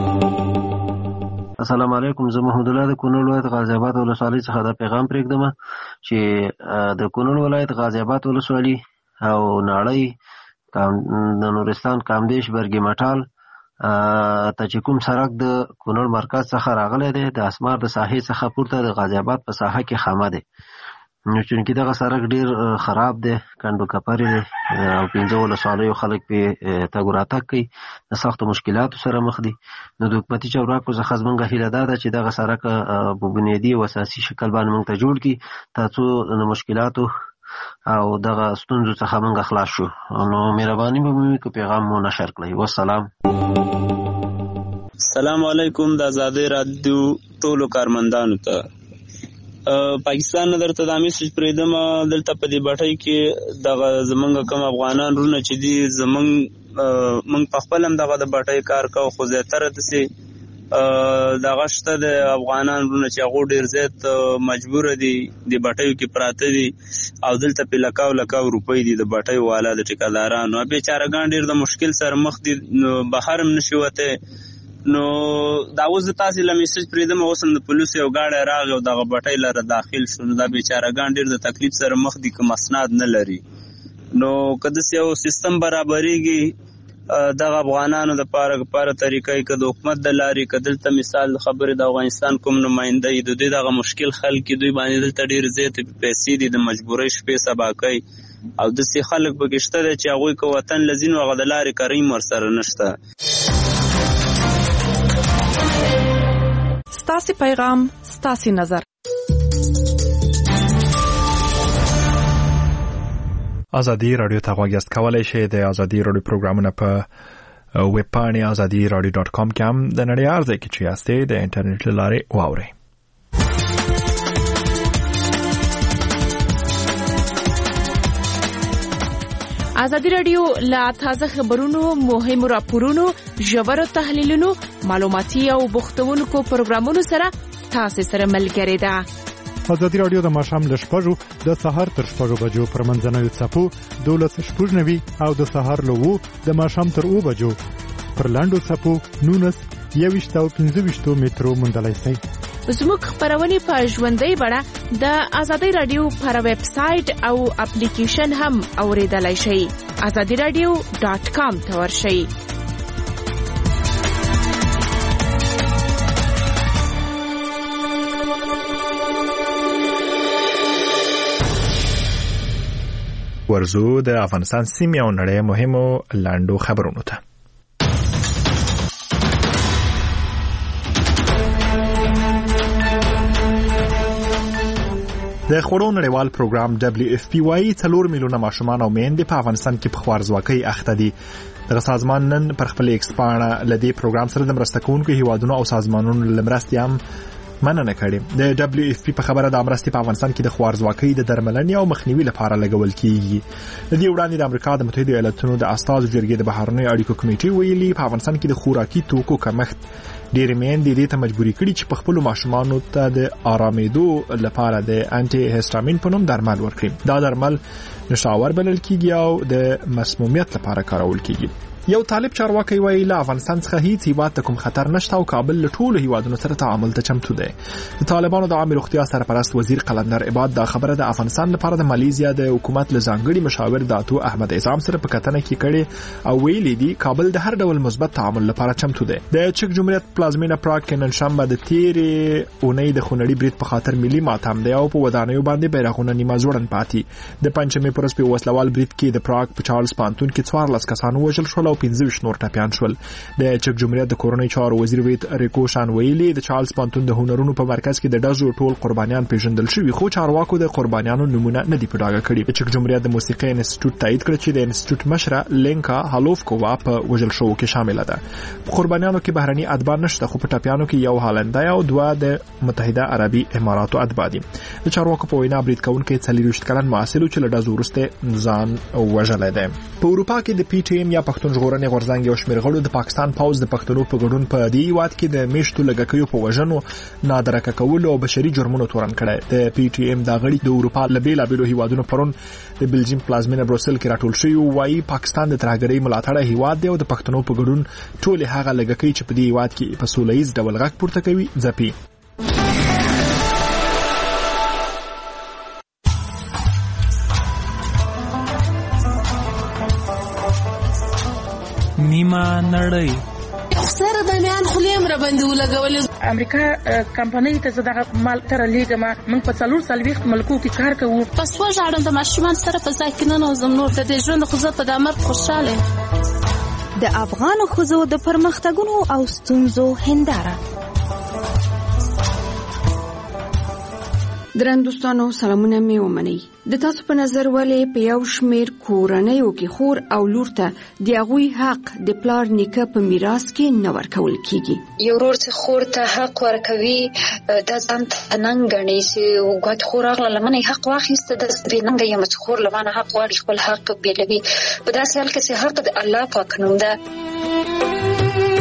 السلام علیکم. زه محمد الله د کونړ ولایت غازی آباد ولسوالۍ څخه دا پیغام پرېږدم چې د کونړ ولایت غازی آباد ولسوالۍ او ناړۍ د نورستان کامدیش برګي مټال ته چې کوم سړک د کونړ مرکز څخه راغلی دی، د اسمار د ساحې څخه پورته د غازی آباد په ساحه کې خامه دی. نو چونکې دغه سړک ډېر خراب دی، کنډو کپرې دی او پنځه ولسوالیو خلک پرې تګ راتګ کوي، د سختو مشکلاتو سره مخ دي. نو د حکومتي چارواکو څخه زموږ هیله دا ده چې دغه سړک په بنیادي او اساسي شکل باندې موږ ته جوړ کړي تر څو د مشکلاتو او دغه ستونزو څخه موږ خلاص شو. نو مهرباني به مو وکړئ پیغام مو نشر کړئ. والسلام. السلام علیکم. د آزادۍ رادیو ټولو کارمندانو ته پاکستان نه درته دا میسج پرېږدم. دلته په دې بټۍ کې دغه زمونږ کوم افغانان رونه چې دي، زمونږ موږ په خپل هم دغه د بټۍ کار کوو، خو زیاتره داسې دغه شته د افغانان رونه چې هغو ډېر زیات مجبوره دي د بټیو کې پراته دي او دلته پې لکاو لکاو روپۍ دي د بټیو والا د ټیکهدارانو. بېچارهګان ډېر د مشکل سره مخ دي، بهر هم نشي وتی. نو دا اوس د تاسې له میسج پرېږدم، اوس هم د پولیسو یو ګاډی راغی او دغه بټۍ لره داخل شو. نو دا بېچارهګان ډېر د تکلیف سره مخ دي که مسناد نه لري. نو که داسې یو سیستم برابرېږي دغه افغانانو دپاره لپاره طریقه که د حکومت د لارې، که دلته مثال خبرې د افغانستان کوم نماینده یي، د دوی دغه مشکل حل کړي، دوی باندې دلته ډېرې زیاتې پیسې دي، د مجبورۍ شپې سبا کوي او داسې خلک پکې شته دی چې هغوی که وطن له ځي نو هغه د لارې کریم ورسره نشته. ستاسې پیغام ستاسې نظر. ازادي رادیو ته غوږ یاست، کولی شئ د ازادي رادیو پروګرامونه په ویب پاڼې ازادي رادیو ډاټ کام کې هم د نړۍ هر ځای کې چې یاستئ د انټرنیټ له لارې واورئ. ازادي رادیو له تازه خبرونو، مهمو راپورونو، ژورو تحلیلونو، معلوماتي او بوختونکو پروګرامونو سره تاسو سره ملګری ده. ازادي راډیو د ماښام له شپږو د سهار تر شپږو بجو پر منځنوي څپو دولس شپږ نوي او د سهار له اوو د ماښام تر اوو بجو پر لاندو څپو نونس یویشت او پنځه ویشتو مترو موندلی شئ. زموږ خپرونې په ژوندۍ بڼه د ازادي راډیو پر ویب سایټ او اپلیکیشن هم اوریدلای شئ. ازادي راډیو ډاټ کام ته ورشئ. ورزو د افغانستان سیمې او نړۍ مهمو لاندو خبرونو ته. د خوړو نړیوال پروګرام دبليو اف پی وايي څلور میلیونه ماشومان او میندې په افغانستان کې په خوارځواکۍ اخته دي. دغه سازمان نن پر خپل ایکس پاڼه لدی پروګرام سره د مرسته کوونکو هیوادونو او سازمانونو لمرستي هم مننه کړې. د دبليو اف پی په خبره د مرستې په افغانستان کې د خوارځواکۍ د درملنې او مخنیوي لپاره لګول کیږي. د دې وړاندې د امریکا د متحده ایالاتونو د استازو جرګې د بهرنیو اړیکو کمیټې ویلي په افغانستان کې د خوراکي توکو کمښت ډېر میندې دې ته مجبوري کړي چې په خپل ماشومانو ته د آرامېدو لپاره د انټي هیسټامین په نوم درمل ورکړي. دا درمل نشاور بلل کیږي او د مسمومیت لپاره کارول کیږي. یو طالب چارواکي وایي له افغانستان څخه هیڅ هیواد ته کوم خطر نشته او کابل له ټولو هیوادونو سره تعامل ته چمتو دی. د طالبانو د عامه روغتیا سرپرست وزیر قلندر عباد دا خبره د افغانستان لپاره د مالیزیا د حکومت له ځانګړي مشاور داتو احمد اعظم سره په کتنه کې کړي او ویلي دي کابل د هر ډول مثبت تعامل لپاره چمتو دی. د چک جمهوریت پلازمینه پراګ کې نن شنبه د تیرې اونۍ د خونړي برید په خاطر ملي ماتم دی او په ودانیو باندې بیرغونه نیمه ځوړند پاتې. د پنځمې پر ورځ په وسلوال برید کې د پراګ په چارلز پانتون کې څوارلس کسان وژل شول او پنځه ویشت نور ټپیان شول. د چک جمهوریت د کورنۍ چارو وزیر ویت ریکو شان ویلي د چارلز پانتون د هنرونو په مرکز کې د ډزو ټول قربانیان پیژندل شوي خو چارواکو د قربانیانو نمونه نه دی په ډاګه کړي. د چک جمهوریت د موسیقي انسټیټیوټ تایید کړ چې د انسټیټیوټ مشره لینکا هالوفکووا په وژل شوو کې شامل ده. په قربانیانو کې بهرني اتباع نشته خو په ټپیانو کې یو هالندای او دوه د متحده عربي اماراتو اتباع دي. د چارواکو په وینا برید کوونکي څلور ویشت کلن محصل چې له ډزو وروسته ځان وژلی دی. په اروپا کې د پی ټی ایم یا پښتون ژغورنې غورځنګ یو شمېر غړو د پاکستان پوز د پښتنو په ګډون په دې هیواد کې د میشتو لګکیو په وژنو نادرکه کولو او بشري جرمونو تورن کړي. د پی ټی ایم دا غړي د اروپا له بیلابېلو هیوادونو پرون د بلجیم پلازمینه بروسل کې راټول شوي وایي پاکستان د ترهګرۍ ملاتړ هیواد دی او د پښتنو په ګډون ټول هغه لګکۍ چې په دې هیواد کې په سوله ییز ډول غږ پورته کوي ځپي. نیمه نړۍ سره د میان خلیم را باندې ولګول. امریکا کمپنۍ ته زداغه مال تر لیګما من په څلور سلويخت ملکو کې کار کوو. پس و ژړم د ماشومان سره په ځای کې نه نوزم نور د ژوند خو زه په دمر خوشاله. د افغان خوځو د پرمختګونو او ستونزو هنداره. درندوستانو سلامونه می ومني. د تاسو په نظر ولې په یو شمیر کورنیو کې خور او لور ته د هغوی حق د پلار نیکه په میراث کې نه ورکول کیږي؟ یو ورور چې خور ته حق ورکوي د ځان ننګ غني چې وګت خور اغله لمنه حق واخیسته د بننګ یم چې خور لمنه حق واړي خپل حق بیلوي. په داسې حال کې چې حق د الله پاک نوم ده.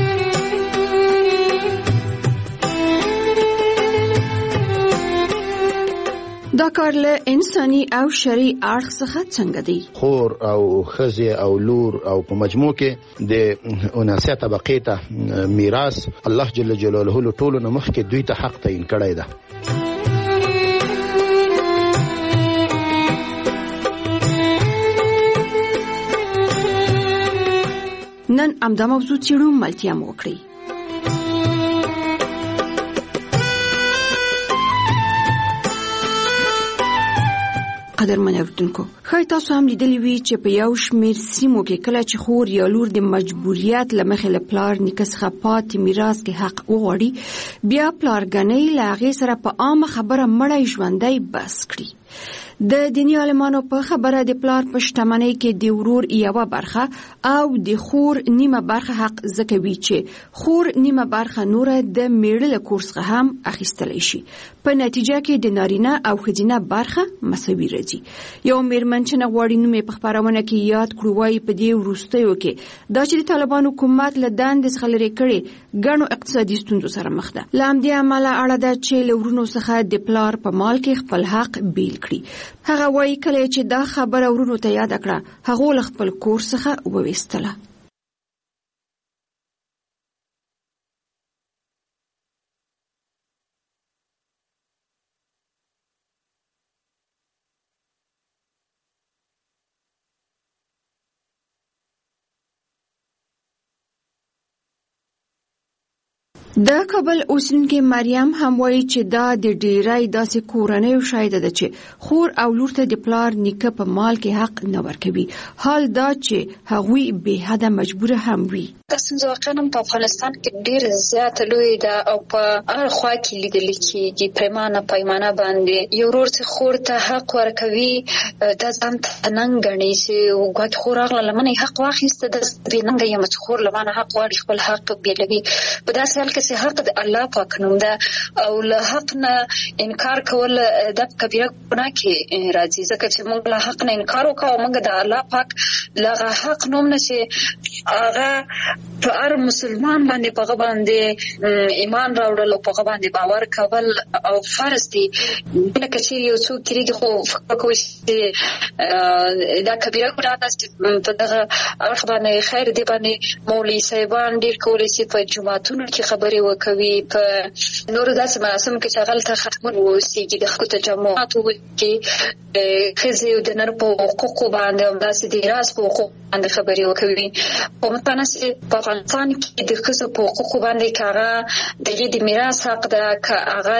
دا کار له انساني او شرعي اړخ څخه څنګه دی؟ خور او خزي او لور او په مجموع کې د اناسه طبقه ته میراث الله جل جلاله له ټولو نه مخکې دوی ته حق تعین کړی ده. نن امدا موضوع چیرو ملتیا مو کړی. قدرمن اورېدونکو، ښایي تاسو هم لیدلی وي چې په یو شمېر سیمو کې کله چې خور یا لور د مجبوریت له مخې له پلار نیکه څخه پاتې میراث کې حق وغواړي، بیا پلارګنۍ له هغې سره په عامه خبره مړی ژوندی بس کړي. د دیني عالمانو په خبره د پلار په شتمنۍ کې د ورور یوه برخه او د خور نیمه برخه حق ځکه وي چې خور نیمه برخه نوره د میړه له کور څخه هم اخیستلی شي. په نتیجه کې د نارینه او ښځینه برخه مساوي راځي. یو میرمن چې نه غواړي نوم یې په خپرونه کې یاد کړو وایي په دې وروستیو کې دا چې د طالبان حکومت له دندې څخه لرې کړي ګڼو اقتصادي ستونزو سره مخ ده. له همدې امله اړه ده چې له ورونو څخه د پلار په مال کې خپل حق بیل کړي. هغه وایي کله چې دا خبره ورونو ته یاد کړه هغه له خپل کور څخه وویستله. د کابل اوسیدونکې مریم هم وایي چې دا د ډیری داسې کورنیو شاهده ده چې خور او لور ته د پلار نیکه په مال کې حق نه ورکوي، حال دا چې هغوی بې حده مجبوره هم وي. دا ستونزه واقعا په افغانستان کې ډېره زیاته لوی ده او په هر خوا کې لیدل کېږي. پریمانه پیمانه باندې یو ورور چې خور ته حق ورکوي دا ځان ته ننګ ګڼي چې ګوت خور راغله له منه حق واخیسته، د بې ننګه یم چې خور له منه حق غواړي خپل حق بیلوي. په داسې حال کې چې حق د الله پاک نوم ده او له حق نه انکار کول د کبیره ګناه کې راځي، ځکه چې موږ له حق نه انکار وکړو موږ د الله پاک له حق نوم نه چې هغه په هر مسلمان باندې په باندې ایمان راوړل او په باندې باور کول او فرض دي. لکه چې یو څوک کېږي خو فکر کوي چې دا کبیره ګناه ده چې په دغه اړخ باندې خیر دی باندې مولوي صاحبان ډېر کولی شي په جوماتونو کې خبرې وکوي، په نورو داسې مراسمو کې چې هغلته ختمونه وسیږي د خلکو تجمعاتو کې ښځې د نر په حقوقو باندې او داسې د راز په حقوقو باندې خبرې وکوي. په مثلا په افغانستان کې د ښځو په حقوقو باندې که هغه دغې د میراث حق ده، که هغه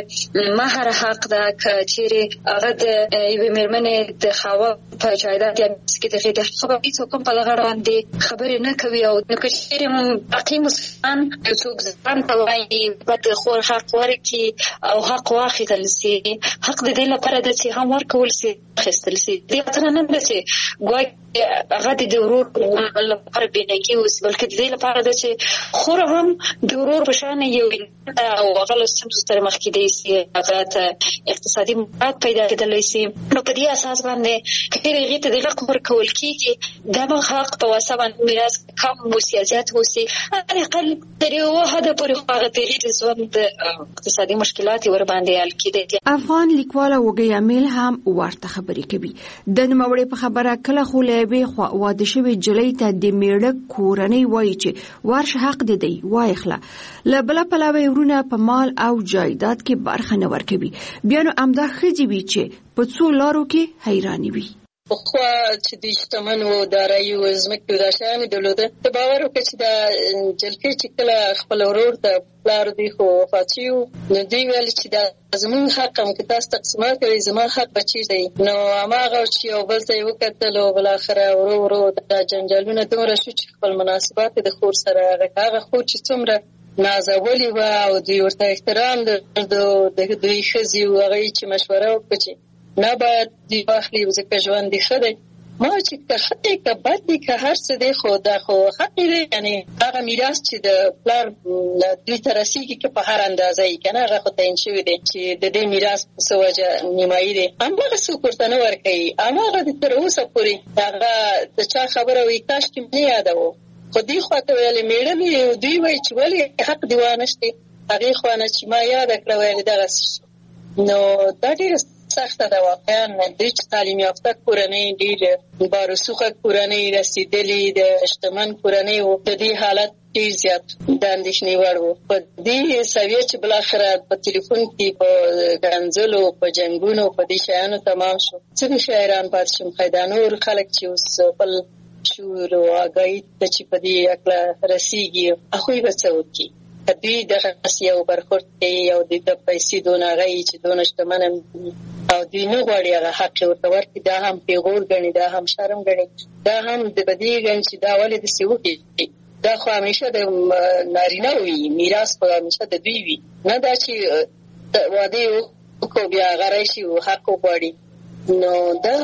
د مهر حق ده، که چیرې هغه د یوې مېرمنې د خاوند په جایداد یا میراث کې دغې د خبرې هېڅوک هم په دغه اړه باندې خبرې نه کوي. او نو که چیرې باقي مسلمان یو څوک ځان ته وایي باید د خور حق ورکړي او حق واخیستل سي، حق د دې لپاره ده چې هم ورکول سي اخیستل سي. دې وطن نه ده چې ګواکې هغه د ورور لپاره بېنګي اوسي، بلکې د دې لپاره ده چې خور هم د ورور په شان یو او هغه له ستونزو سره مخ کېدی سي، هغه ته اقتصادي مفاد پیدا کېدلی سي. نو په دې اساس باندې که چېرې هغې ته د حق ورکول کېږي دغه حق په واسطه باندې میراث کم اوسي یا زیات اوسي، حداقل تر یوه حده پورې خو هغه د هغې د ژوند اقتصادي مشکلات یې ورباندې حل کېدی. افغان لیکواله وږی امیل هم ورته خبرې کوي. د نوموړې په خبره کله خو له یوې خوا واده شوې نجلۍ ته د میړه کورنۍ وایي چې ورشه حق دې دی وایخله، له بله پلوه ورونه په مال او جایداد کې برخه نه ورکوي. بیا نو همدا ښځې وي چې په څو لارو کې حیرانې وي. پخوا چې دوی شتمن وو، دارایي وو، ځمکې دا شیان یې درلوده، ته باور وکړه چې دا جلکۍ چې کله خپل ورور ته پلار دوی خو وفات شوي وو، نو دوی ویل چې دا زموږ حق هم که تاسو تقسیمات کوئ زما حق به چېرته وي. نو هماغه چې یو بل ته یې وکتل او بالاخره ورو ورو دا جنجالونه دومره شو چې خپل مناسبات د خور سره هغه خور چې څومره نازولې وه او دوی ورته احترام درلود، د دوی ښځې وو، هغه یې چې مشوره وکړه چې نه باید دوی واخلي ځکه ژوند یې ښه دی. ما چې که ښه دی که بد دی که هر څه دی خو دا خو حق دی، یعنې هغه میراث چې د پلار دوی ته رسېږي که په هر اندازه یي که نه هغه خو تعین شوی دی چې د دې میراث په څه وجه نیمایي دی، هماغه څوک ورته نه ورکوي. هماغه د تر اوسه پورې هغه د چا خبره وایي کاشکې مې نه یادوو، خو دوی خواته ویلې میړه مې دوی وایي چې ولې حق دې وانهشتې، هغې خوا نه چې ما یاده کړه ویلې دغسې. نو دا ډېره سخته ده واقعا. دوی چې تعلیم یافته کورنۍ ډېر بارسوخه کورنۍ رسېدلي د شتمن کورنۍ وو، د دې حالت ډېر زیات د اندېښنې وړ وو. په دې سویه چې بالاخره په تلیفون کې په ګنځلو په جنګونو په دې شیانو تمام شو، څه به شاعران پاتې شم. خو دا نور خلک چې اوس خپل شعور او آګاهي ته چې په دې هکله رسېږي هغوی به څه وکړي. دوی دغسې یو برخورد کوي او دوی ته پیسې دونه هغه چې دونه شتمن او دوی نه غواړي هغه حق یې ورته ورکړي، دا هم پیغور ګڼي، دا هم شرم ګڼي، دا هم د بدې ګڼي چې دا ولې داسې وکړي. دا خو همیشه د نارینه وي، میراث خو همیشه د دوی وي، نه دا چې واده یې وکړو بیا هغه راشي او حق وغواړي. نو دا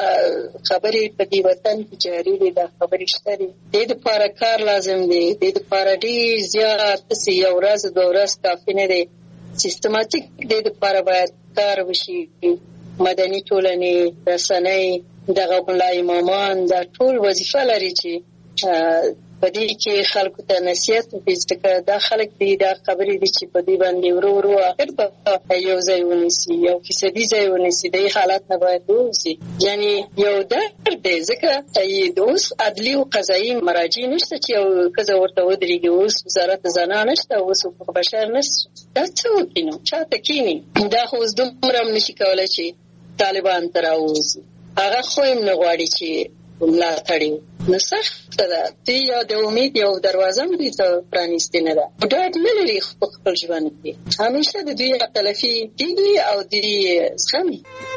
خبرې په دې وطن کې جاري دي، دا خبرې شته دي. دې دپاره کار لازم دی، دې دپاره ډېر زیات هسې یو ورځ دوه ورځ کافي نه دی. سیستماتیک د دې لپاره باید کار وشي. مدني ټولنې، رسنۍ، دغه ملا امامان دا ټول وظیفه لري چې په دې کې خلکو ته نصیحت وکړي، ځکه دا خلک دي دا خبرې دي چې په دې باندې ورو ورو اخر په یو ځای ونیسي، یو فیصدي ځای ونیسي. د حالت نه باید ووځي. یعنی یو درد دی، ځکه اوس عدلي او قضایي مراجع نشته چې یو ښځه ورته ودرېږي. اوس وزارت زنانه نشته، اوس حقوق بشر نشته. دا څه وکړي نو؟ چاته کینی؟ دا خو اوس دومره هم نشي کولی چې طالبان ته راووځي. هغه خو هم نه غواړي چې ملاتړي. نو سخت ده. دوی یا د امید یو دروازه دوی ته پرانیستې نه ده. ډاډ نه لري خپل ژوند کې. همیشه د دوی تلفي کېږي او دوی زغمي.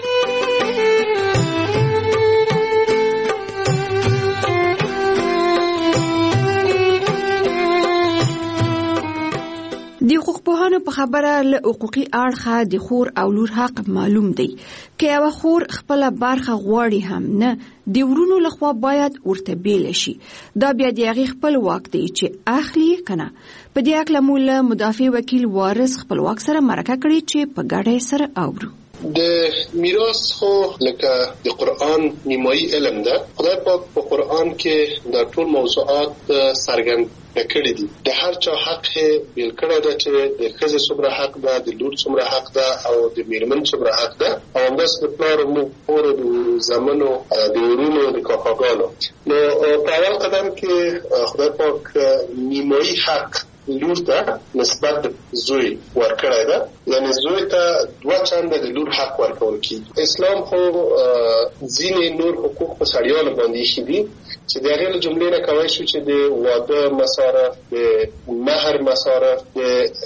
د حقوقپوهانو په خبره له حقوقي اړخه د خور او لور حق معلوم دی. که یو خور خپل برخه غواړي هم نه، د ورونو لخوا باید ورته بیل شي. دا بیا د هغې خپل واک دی چې اخلي کنه. په دې اړه مو له مدافع وکیل وارث خپلواک سره مرکه کړې چې په ګډه سره اورو. د میراث خو لکه د قرآن نیمایي علم ده. خدای پاک په قرآن کې دا ټول موضوعات څرګند کړی دي. د هر چا حق بیل کړی ده چې د ښځې څومره حق ده، د لور څومره حق ده او د میرمن څومره حق ده، او همداسې د پلار، مور، د زامنو، د ورونو، د کاکاګانو. نو په اول قدم کې خدای پاک نیمایي حق لور ته نسبت زوی ورکړی ده. یعنی زوی ته دوه چنده د لور حق ورکول کیږي. اسلام خو ځینې نور حقوق په سړیانو باندې ایښي دي چې د هغې له جملې نه کولی شو چې د واده مصارف، د مهر مصارف، د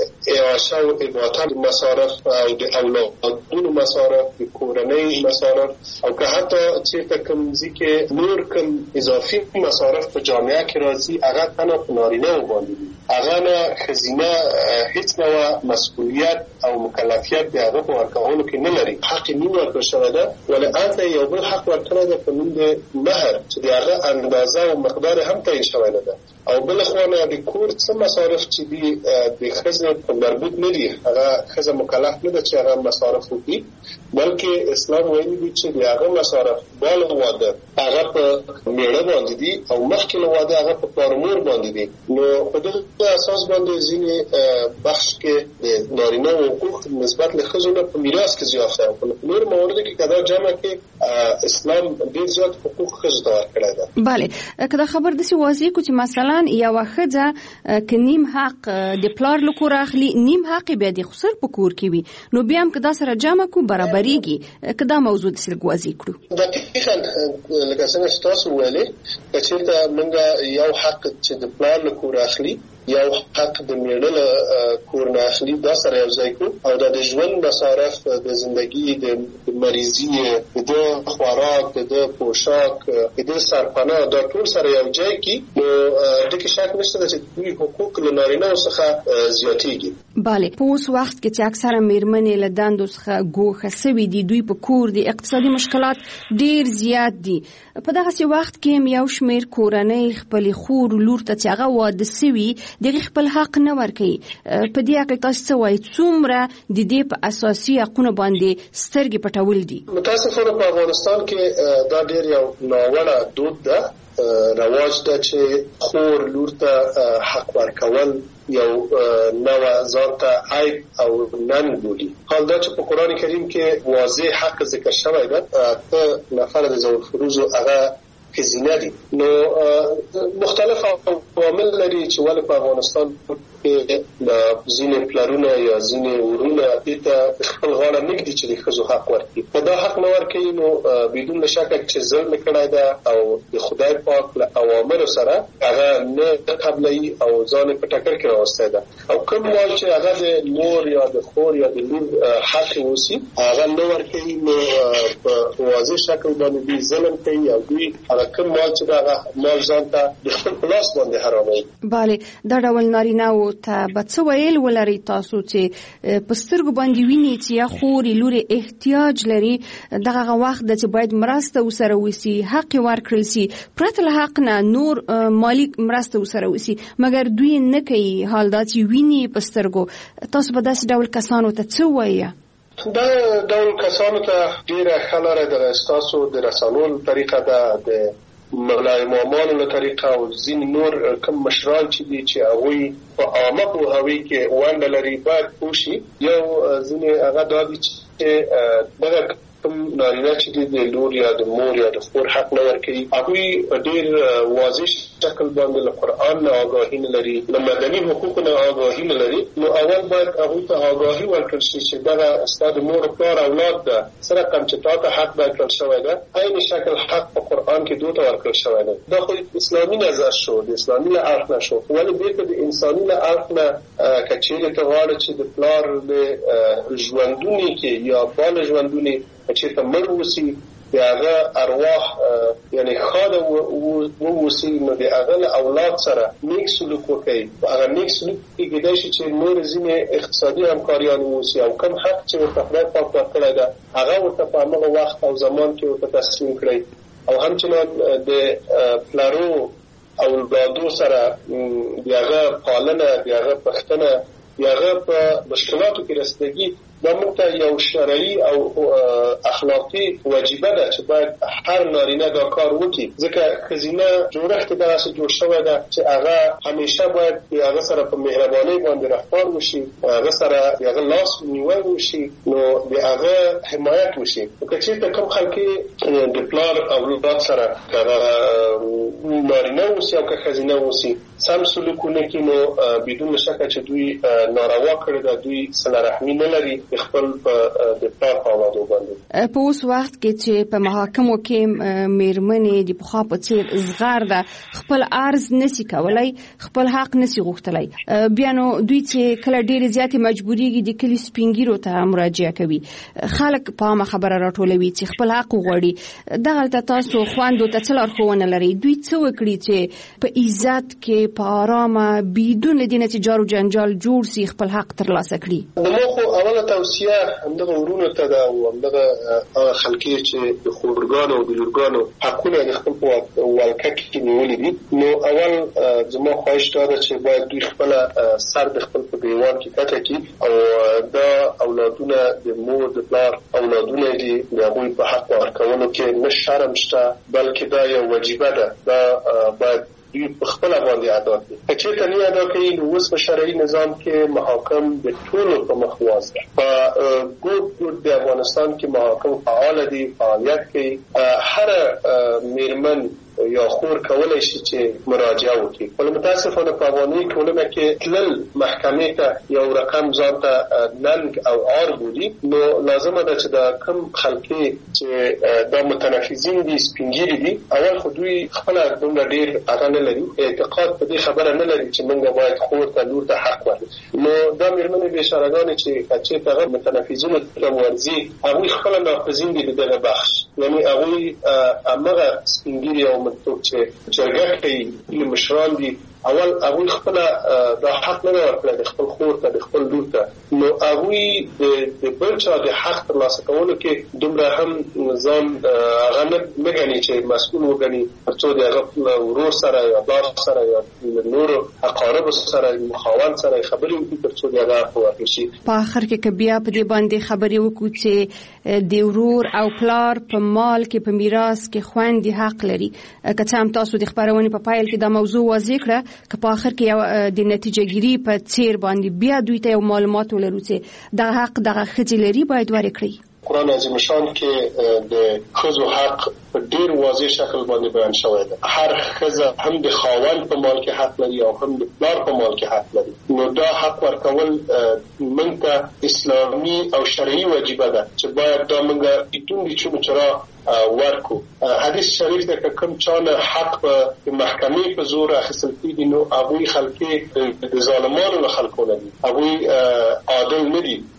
اعاشه او اباطه مصارف او د اولادونو مصارف، د کورنۍ مصارف، او که حتی چېرته کوم ځای کې نور کوم اضافي مصارف په جامعه کې راځي، هغه تنها په نارینه‌و باندې دي. هغه نه ښځینه هېڅ ډول مسؤلیت او مکلفیت د هغه په ورکولو کې نه لري. حق یې نیم ورکړل شوی ده، ولې هلته یو بل حق ورکړی ده په نوم د مهر، چې د هغه اندازه او مقدار هم تعیین شوی نه ده. او بل خوا نه د کور څه مصارف چې دي د ښځې مربوط نه دي، هغه ښځه مکلف نه ده چې هغه مصارف وکړي، بلکې اسلام ویلي دي چې د هغه مصارف بالا واده هغه په میړه باندې دي او مخکې له واده هغه په پلار مور باندې دي. نو په دغه اساس باندې ځینې بخش کې د نارینه حقوق نسبت له ښځو نه په میراث کې زیات ده. په نورو مواردو کې که دا جمع کې اسلام ډېر زیات حقوق ښځو ته ورکړی ده. بله، که دا خبر داسې واضح کړو چې مثلا یوه ښځه که نیم حق د پلار له کوره اخلي، نیم حق بیا د خسر په کور کې وي، نو بیا هم که دا سره جمع کړو برابرېږي. که دا موضوع داسې لږ واضح کړو. دقیقا لکه څنګه چې تاسو ویلې، که چېرته موږ یو حق چې د پلار له کوره اخلي، یو حق د میړه له کور نه اخلي، دا سره یو ځای کړو، او دا د ژوند مصارف، د زندگی، د مریضي، د خوراک، د پوشاک، د سرپناه، دا ټول سره یو ځای کې، نو دغه شک نشته چې دوی حقوق له نارینه څخه زیاتېږي. بله، په اوس وخت کې چې اکثره میرمنې له دندو څخه ګوښه سوي دي، دوی په کور دي، اقتصادي مشکلات ډېر زیات دي. په دغسې وخت کې یو شمېر کورنۍ خپلې خور لور ته چې هغه واده سوي دغه خپل حق نه ورکوي. په دې اړه تاسو څه وایي؟ څومره د دې په اساسي حقونو باندې سترګې پټول دي؟ متاسفانه په افغانستان کې دا ډېر یو ناوړه دود ده، رواج ده چې خور لور ته حق ورکول یو نوع ځان ته عیب او ننګ بولي. حال دا چې په قرآن کریم کې واضح حق ذکر شوی ده، ته نفر د ذوی الفروض هغه ښځینه دي. نو مختلف عوامل لري چې ولې په افغانستان کې ځینې پلرونه یا ځینې ورونه دې ته خپل غاړه نږدي چې د ښځو حق ورکړي. که دا حق نه ورکوي، نو بدون شکه چې ظلم کړی ده او د خدای پاک له اوامرو سره هغه نه قبلوي او ځان په ټکر کې راوستی ده. او کوم مال چې هغه د مور یا د خور یا د لور حق اوسي هغه نه ورکوي، نو په واضح شکل باندې دوی ظلم کوي او دوی کوم مال چې دا مال ځان ته د خپل لاس باندې حراموي. بله، دا ډول نارینه او ته به څه ویل ولرئ تاسو چې په سترګو باندې ویني چې یا خورې لورې احتیاج لري دغه وخت د چې باید مرسته ورسره وشي، حق ورکړل شي، پرته له حق نه نور مالی مرسته ورسره وشي، مګر دوی نه کوي. حال دا چې ویني په سترګو، تاسو به داسې ډول کسانو ته څه وایئ؟ دا ډول کسانو ته ډېره ښه لاره ده ستاسو د رسولو طریقه ده، د ملا امامانو له طریقه او ځینې نور کوم مشران چې دي چې هغوی په عامه پوهاوي کې ونډه لري باید پوه شي. یو ځینې هغه دا دي چې دغه کوم نارینه چې دي د لور یا د مور یا د خور حق نه ورکوي، هغوی په ډېر واضح شکل باندې له قرآن نه آګاهي نه لري، له مدني حقوقو نه آګاهي نه لري. نو اول باید هغوی ته آګاهي ورکړل شي چې دغه ستا د مور پلار اولاد ده، څه رقم چې تا ته حق درکړل شوی ده، عین شکل حق په قرآن کې دوی ته ورکړل شوی ده. دا خو اسلامي نظر شو، د اسلامي له اړخ نه شو، ولې بېرته د انساني له اړخ نه که چېرې ته غواړې چې د پلار د ژوندونې کې یا بال ژوندونې چې ته مړ وسي د هغه ارواح یعنی خاده ووسي، نو د هغه له اولاد سره نیک سلوک وکړي. هغه نیک سلوک کې کېدای شي چې نور ځینې اقتصادي همکاریان ووسي او کم حق چې ورته خدای پاک ورکړی ده هغه ورته په همغه وخت او زمان کې ورته تسلیم کړي. او همچنان د پلارو اولادو سره د هغه پالنه، د هغه پښتنه، د هغه په مشکلاتو کې رسیدګي دا موږ ته یو شرعي او اخلاقي واجبه ده چې باید هر نارینه دا کار وکړي، ځکه ښځینه جوړښت داسې جوړ شوی ده چې هغه همیشه باید د هغه سره په مهربانۍ باندې رفتار وشي، هغه سره د هغه لاس نیول وشي، نو د هغه حمایت وشي. که چېرته کوم خلک د پلار اولاد سره هغه نارینه اوسي او که ښځینه اوسي سم سلوک ونه کړي، نو بدون شکه چې دوی ناروا کړي ده، دوی صله رحمي نه لري خپل په د پلار په اولادو باندې. په اوس وخت کې چې په محاکمو کې میرمنې د پخوا په څېر زغر ده خپل عرض نسی کولای، خپل حق نسی غوښتلی، بیا نو دوی چې کله ډېرې زیاتې مجبورېږي د کلي سپین ږیرو ته مراجعه کوي، خلک په عامه خبره راټولوي چې خپل حق وغواړي. دغلته تاسو خویندو ته څه لارښوونه لرئ؟ دوی څه وکړي چې په عزت کې په آرامه بدون له دې نه چې جار و جنجال جوړ سي خپل حق ترلاسه کړي؟ زما خو اوله توصیه همدغه ورونو ته ده او همدغه هغه خلکې چې د خورګانو او د لورګانو حقونه د خپل په ولکه کې نیولي دي. نو اول زما خواهش دا ده چې باید دوی خپله سر د خپل په دیوان کې کټه کړي او دا اولادونه د مور د پلار اولادونه دي، د هغوی په حق ورکولو کې نه شرم شته، بلکې دا یو وجیبه ده، دا باید دوی په خپله باندې ادا کړي. که چېرته نه ادا کوي نو اوس په شرعي نظام کې محاکم د ټولو په مخ واز ده. په ګوټ ګوټ د افغانستان کې محاکم فعاله دي، فعالیت کوي. هره میرمن یا خور کولای شي چې مراجعه وکړي. ولې متاسفانه په افغاني ټولنه کې تلل محکمې ته یو رقم ځان ته ننګ او عار بولي، نو لازمه ده چې دا کم خلکې چې دا متنفذین دي، سپین ږیري دي، اول خو دوی خپله دومره ډېر هغه نه لري، اعتقاد په دې خبره نه لري چې موږ باید خور ته لور ته حق ورکړو. نو دا میرمنې بېچارهګانې چې چېرته هغه متنفذینو ته ورځي هغوی خپله ناقضین دي د دغه بخش، یعنې هغوی همغه سپین ږیري او څوک چې جرګه کوي مشران دي، اول هغوی خپله دا حق نه ورکړی د خپل خور ته د خپل لور ته، نو هغوی د بل چا د حق ترلاسه کولو کې دومره هم ځان هغه نه ګڼي چې مسؤول وګڼي، تر څو د هغه ورور سره یا پلار سره یا نورو اقاربو سره مخاوند سره خبرې وکړي تر څو د هغه حق ورکړل شي. په آخر کې که بیا په دې باندې خبرې وکړو چې د ورور او پلار په مال کې په میراث کې خویندې حق لري، که څه هم تاسو د خپرونې په پایل کې دا موضوع واضح کړه، که په آخر کې یو د نتیجه ګیري په څیر باندې بیا دوی ته یو معلومات ولرو چې دغه حق دغه ښځې لري باید ورکړي. قرآن عظیم شان کې د ښځو حق په ډېر واضح شکل باندې بیان شوی ده. هر ښځه هم د خاوند په مال کې حق لري او هم د پلار په مال کې حق لري. نو دا حق ورکول موږ ته اسلامي او شرعي واجبه ده چې باید دا موږ بدون د چونو چرا ورکو. حدیث شریف ده که کوم چا نه حق په محکمې په زور اخیستل کېږي نو هغوی خلکې د ظالمانو له خلکو نه دي، هغوی عادل نه دي.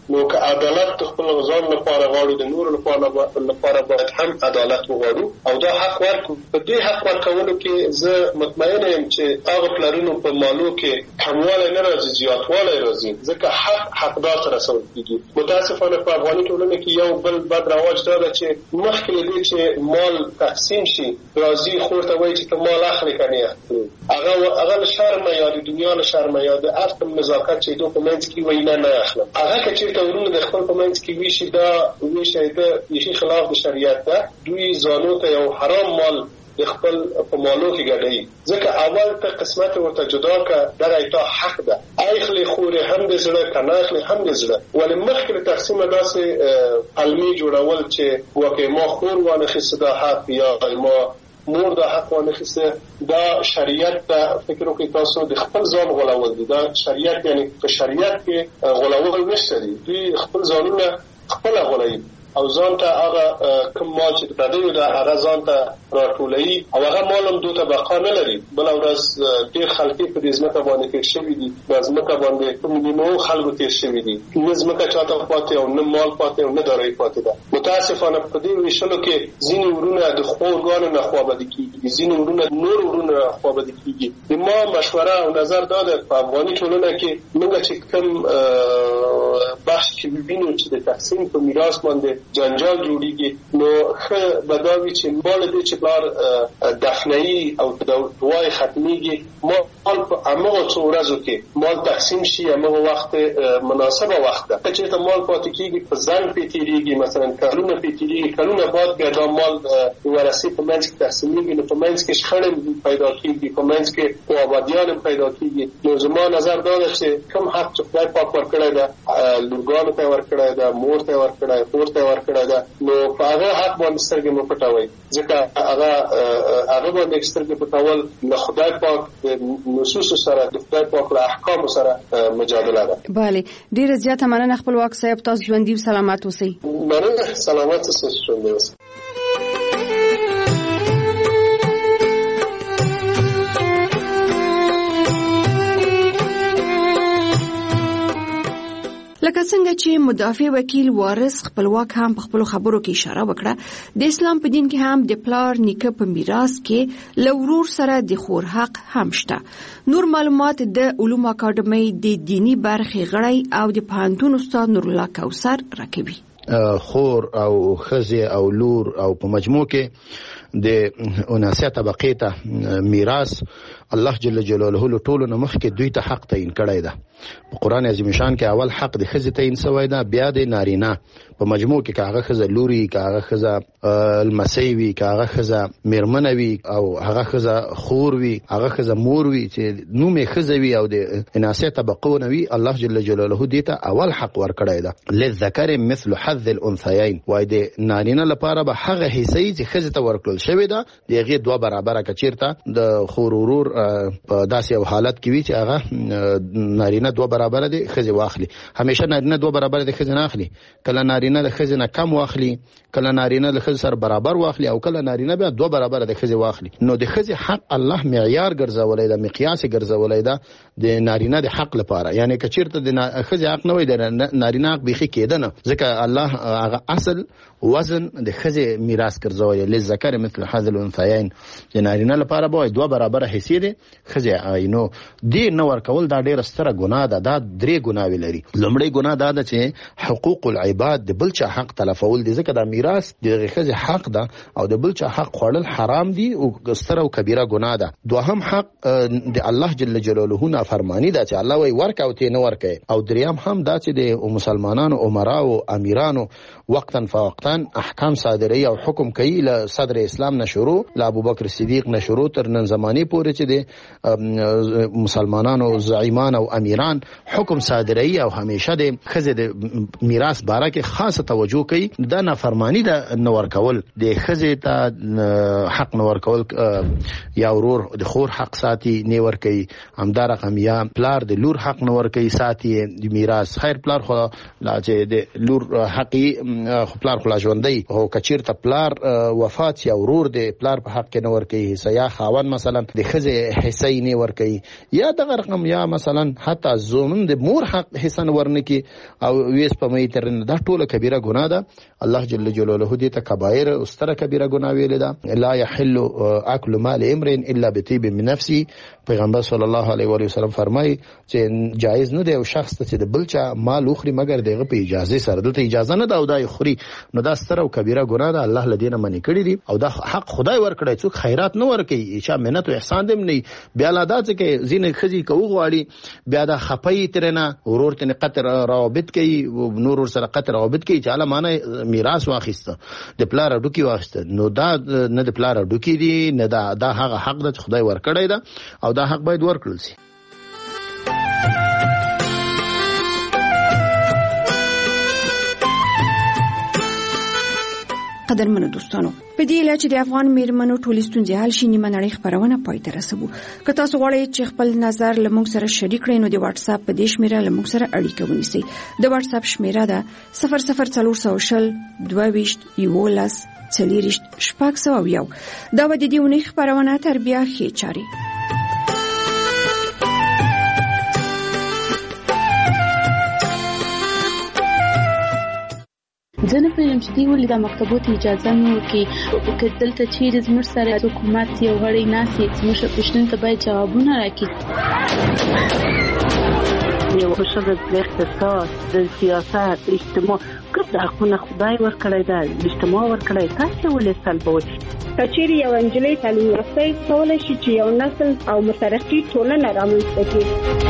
نو که عدالت د خپل ځان لپاره غواړو د نور لپاره لپاره باید هم عدالت وغواړو او دا حق ورکو. په دې حق ورکولو کې زه مطمئن یم چې هغه پلرونو په مالو کې کموالی نه راځي، زیاتوالی راځي، ځکه حق حقدار ته رسول کېږي. متاسفانه په افغاني ټولنه کې یو بل بد رواج دا ده چې مخکې له دې چې مال تقسیم شي راځي خور ته وایي چې ته مال اخلې که نه اخلې. هغه هغه له شرمه یا د دنیا له شرمه یا د عرف نزاکت چې دو په منځ کې وایي نه نه اخلم. هغه که چېرته ورونه د خپل په منځ کې ویشي دا ویشی ده بیخي خلاف د شریعت ده. دوی ځانو ته یو حرام مال د خپل په مالو کې ګډوي، ځکه اول ته قسمت ورته جدا که در ایتا حق ده، اخلي خورې هم د زړه که نه اخلي هم د زړه. ولې مخکې له تقسیمه داسې پلمې جوړول چې واقع ما خور وانخیسته دا حق یا ما مور دا حق وانخیسته، دا شریعت ته فکر وکړئ تاسو د خپل ځان غولول دي. دا شریعت یعنی په شریعت کې غولول نشته دي، دوی خپل ځانونه خپله غولوي او ځان ته هغه کوم مال چې پردیو ده هغه ځان ته راټولوي او هغه مال هم دوی ته بقا نه لري. بله ورځ ډېر خلکې په دې ځمکه باندې تېر شوي دي، په ځمکه باندې په میلیونو خلکو تېر شوي دي، نه ځمکه چاته پاتې او نه مال پاتې او نه دارایي پاتې ده. متاسفانه په دې ویشلو کې ځینې ورونه د ښو ارګانو نه خوابدي کېږي، ځینې ورونه نور ورونه نه خوابدي کېږي. د ما مشوره او نظر دا ده په افغاني ټولنه کې موږ چې کوم بحث کې وینو چې د تقسیم په میراث باندې جنجال جوړیږي، نو ښه به دا وي چې مال دې چې پلار دفنه‌ای او دعای ختمیږي، مال په همغه څو ورځو کې مال تقسیم شي، همغه وخت مناسبه وخت ده. که چېرته مال پاتې کېږي په ځنډ پې تېرېږي، مثلا کلونه پې تېرېږي، کلونه بعد بیا دا مال د ورثې په منځ کې تقسیمېږي، نو په منځ کې شخړې پیدا کېږي، په منځ کې آبادیان هم پیدا کېږي. نو زما نظر دا ده چې کوم حق چې خدای پاک ورکړی ده، لورګانو ته یې ورکړی ده، مور ته یې ورکړی، خور ته یې ورکړی ده، نو په هغه حق باندې سترګې مه پټوئ، ځکه هغه هغه باندې سترګې پټول له خدای پاک نصوصو سره د خدای پاک له احکامو سره مجادله ده. بله، ډېره زیاته مننه خپلواک صاحب، تاسو ژوندي سلامت اوسئ. مننه، سلامت اوسئ، ژوندي اوسئ. لکه څنګه چې مدافع وکیل وارث خپلواک هم په خپلو خبرو کې اشاره وکړه، د اسلام په دین کې هم د پلار نیکه په میراث کې له ورور سره د خور حق هم شته. نور معلومات د علومو اکاډمۍ د دینی برخې غړی او د پوهنتون استاد نورالله کوثر راکوي. خور او ښځې او لور او په مجموع کې د اناسه طبقې ته میراث الله جل جلاله له ټولو نه مخکې دوی ته حق تعین کړی ده. په قرآن عظیم شان کې اول حق د ښځې تعین شوی ده، بیا د نارینه. په مجموع کې که هغه ښځه لور وي، که هغه ښځه لمسی وي، که هغه ښځه میرمنه وي او هغه ښځه خور وي، هغه ښځه مور وي چې نوم یې ښځه وي او د اناسه طبقو نه وي، الله جل جلاله دې ته اول حق ورکړی ده. للذکر مثل حظ الانثیین، وایي د نارینه لپاره به هغه حصې چې ښځې ته ورکړل شوې ده د هغې دوه برابره، که چېرته د خور ورور په داسې یو حالت کې وي چې هغه نارینه دوه برابره د ښځې واخلي. همیشه نارینه دوه برابره د ښځې نه اخلي، کله نارینه د ښځې نه کم واخلي، کله نارینه د ښځې سره برابر واخلي او کله نارینه بیا دوه برابره د ښځې واخلي. نو د ښځې حق الله معیار ګرځولی ده، مقیاس ګرځولی ده د نارینه د حق لپاره. یعنی که چېرته د ښځې حق نه وای د نارینه حق بیخي کېده نه، ځکه الله هغه اصل وزن د ښځې میراث ګرځولی. للذکر مثل حظ الانثیین، د نارینه لپاره به دوه برابره حصې دي ښځې. نو دې نه ورکول دا ډېره ستره ګناه ده. دا درې ګناوې لري. لومړی ګناه دا ده چې حقوق العباد د بل چا حق تلفول دي، ځکه دا میراث د هغې ښځې حق ده او د بل چا حق خوړل حرام دي او ستره او کبیره ګناه ده. دوهم حق د الله جل جلاله نافرماني ده چې الله وایي ورکه او ته نه ورکوې. او دریم هم دا چې د مسلمانانو عمراو امیرانو وقتا فوقتا احکام صادروي او حکم کوي له صدر اسلام نه شروع له ابوبکر صدیق نه شروع تر نن زمانې پورې چې د مسلمانانو زعیمان او امیران حکم صادروي او همیشه د ښځې د میراث باره کې خاصه توجه کوي. دا نافرمانی ده نه ورکول، د ښځې ته حق نه ورکول، یا ورور د خور حق ساتي نه ورکوي، همدا رقم یا پلار د لور حق نه ورکوي ساتي د میراث. خیر پلار خو لا چې د لور حقي خو پلار خو لا ژوندی، او که چېرته پلار وفات یا ورور د پلار په حق کې نه ورکوي حصه، یا خاوند مثلا د ښځې حصہ نه ورکي یا دغه رقم یا مثلا حتی زومن د مور حق حصہ ورنکي او ویس په مې تر نه دا ټوله کبیره ګناه ده. الله جل جلاله دې ته کبایر او ستره کبیره ګناه ویل ده. لا يحل اكل مال امرئ الا بطيب من نفسه. پیغمبر صلی الله علیه و وسلم فرمایي چې جایز نه دی او شخص ته د بلچا مال اخري مگر دغه په اجازه سره دته اجازه نه دا او دای خوري نو دا ستره او کبیره ګناه ده. الله لدینه منی کړی دي او دا حق خدای ورکړی څوک خیرات نه ورکي چې منت او احسان دې نه بیا لا دا چې زینې خزي کوو غواړي بیا دا خپي ترنه ورور ته قطر روابط کوي نور سره قطر روابط کوي چې علمانه میراث واخیسته د پلار ډوکی واخیسته نو دا نه د پلار ډوکی دي نه دا دا هغه حق ده چې خدای ورکړی ده او دا حق باید ورکړل شي. قدرمنو دوستانو په دې لاره چې د افغان میرمنو ټولې ستونزې حل شي نیمه نړۍ خبرونه پای ته رسوو. که تاسو غواړئ چې خپل نظر له موږ سره شریک کړئ نو د واتس اپ په دې شمیره له موږ سره اړیکه ونیسئ. د واتس اپ شمیره ده صفر صفر څلور سوه شل دوه ویشت یولس څلېرویشت شپږ سوه او یو. دا به د دې اونۍ خپرونه تر بیا ښې چارې. زه نه پوهېږم چې دوی ولې دا مکتبو ته اجازه نه ورکوي. که دلته چیرې زموږ سره حکومت یو غړی ناست وي زموږ پوښتنو ته باید جوابونه راکړي. یو ښځه د اقتصاد د سیاست اجتماع ګډ حقونه خدای ورکړی ده اجتماع ورکړی تاسې ولې سلبوئ. که چیرې یو نجلۍ تعلیم یافته کولی شي چې یو نسل او مترقي ټولنه رامنځته کړي.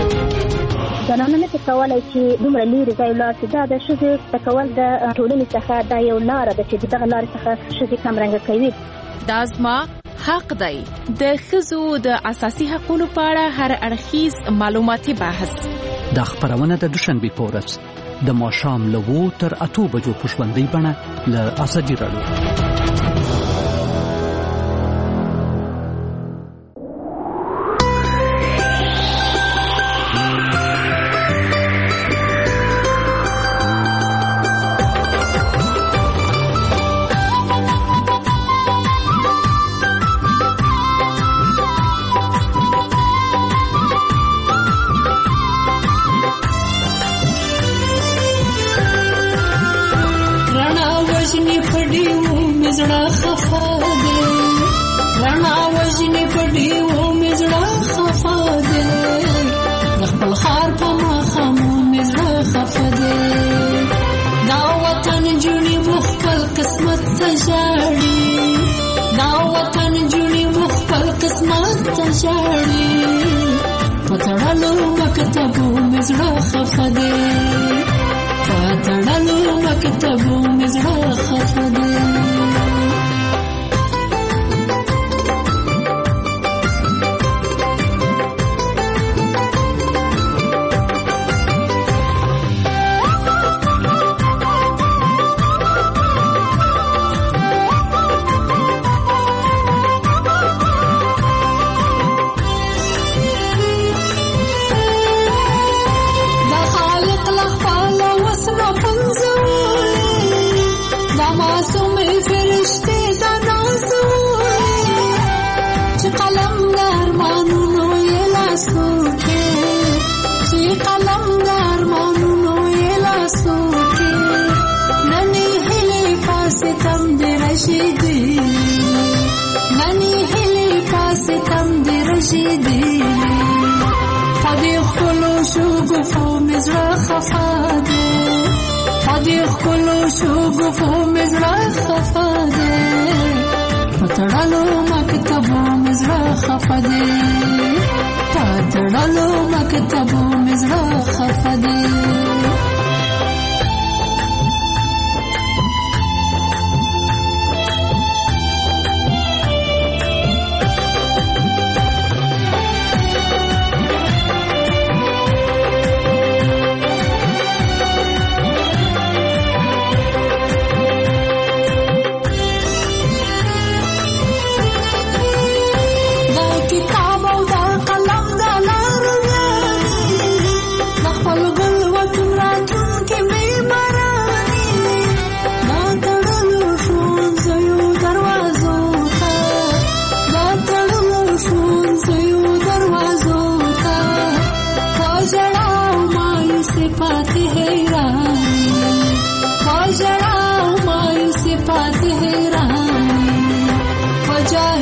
زنانه نه کولی چې دومره لرې ځای ولاړ شي. دا د ښځې تکول د ټولنې څخه دا یو لاره ده چې د دغه لارې څخه ښځې کمرنګه کوي. دا زما حق دی. د ښځو د اساسي حقوقو په اړه هر اړخیز معلوماتي بحث. دا خبرونه د دوشنبه په ورځ د ماښام له اوو تر اتو بجو په ژوندۍ بڼه له ازادي راډیو. you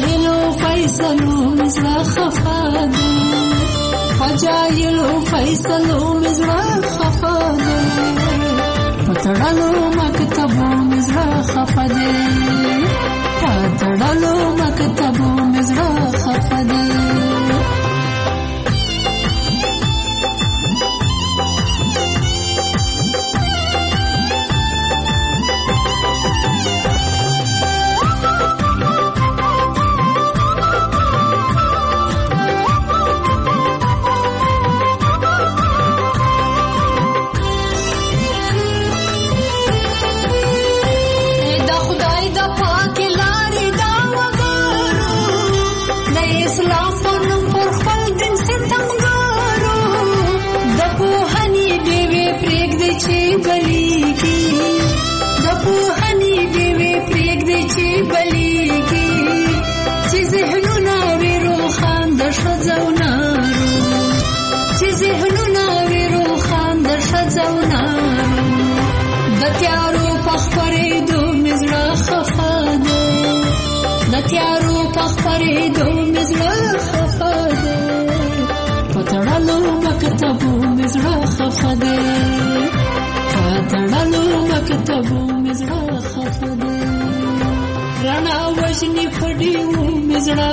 جاهلو فیصلو مزړه خفا ده په جاهلو فیصلو مزړه خفا ده په تړلو مکتبو مزړه خفا ده په تړلو مکتبو مزړه خفا ده تیارو پخپرې دو مزړه خفا ده په تړلو مکتبو مزړه خفا ده په تړلو مکتبو مزړه خفا ده رڼا وژني په ډیوو مزړه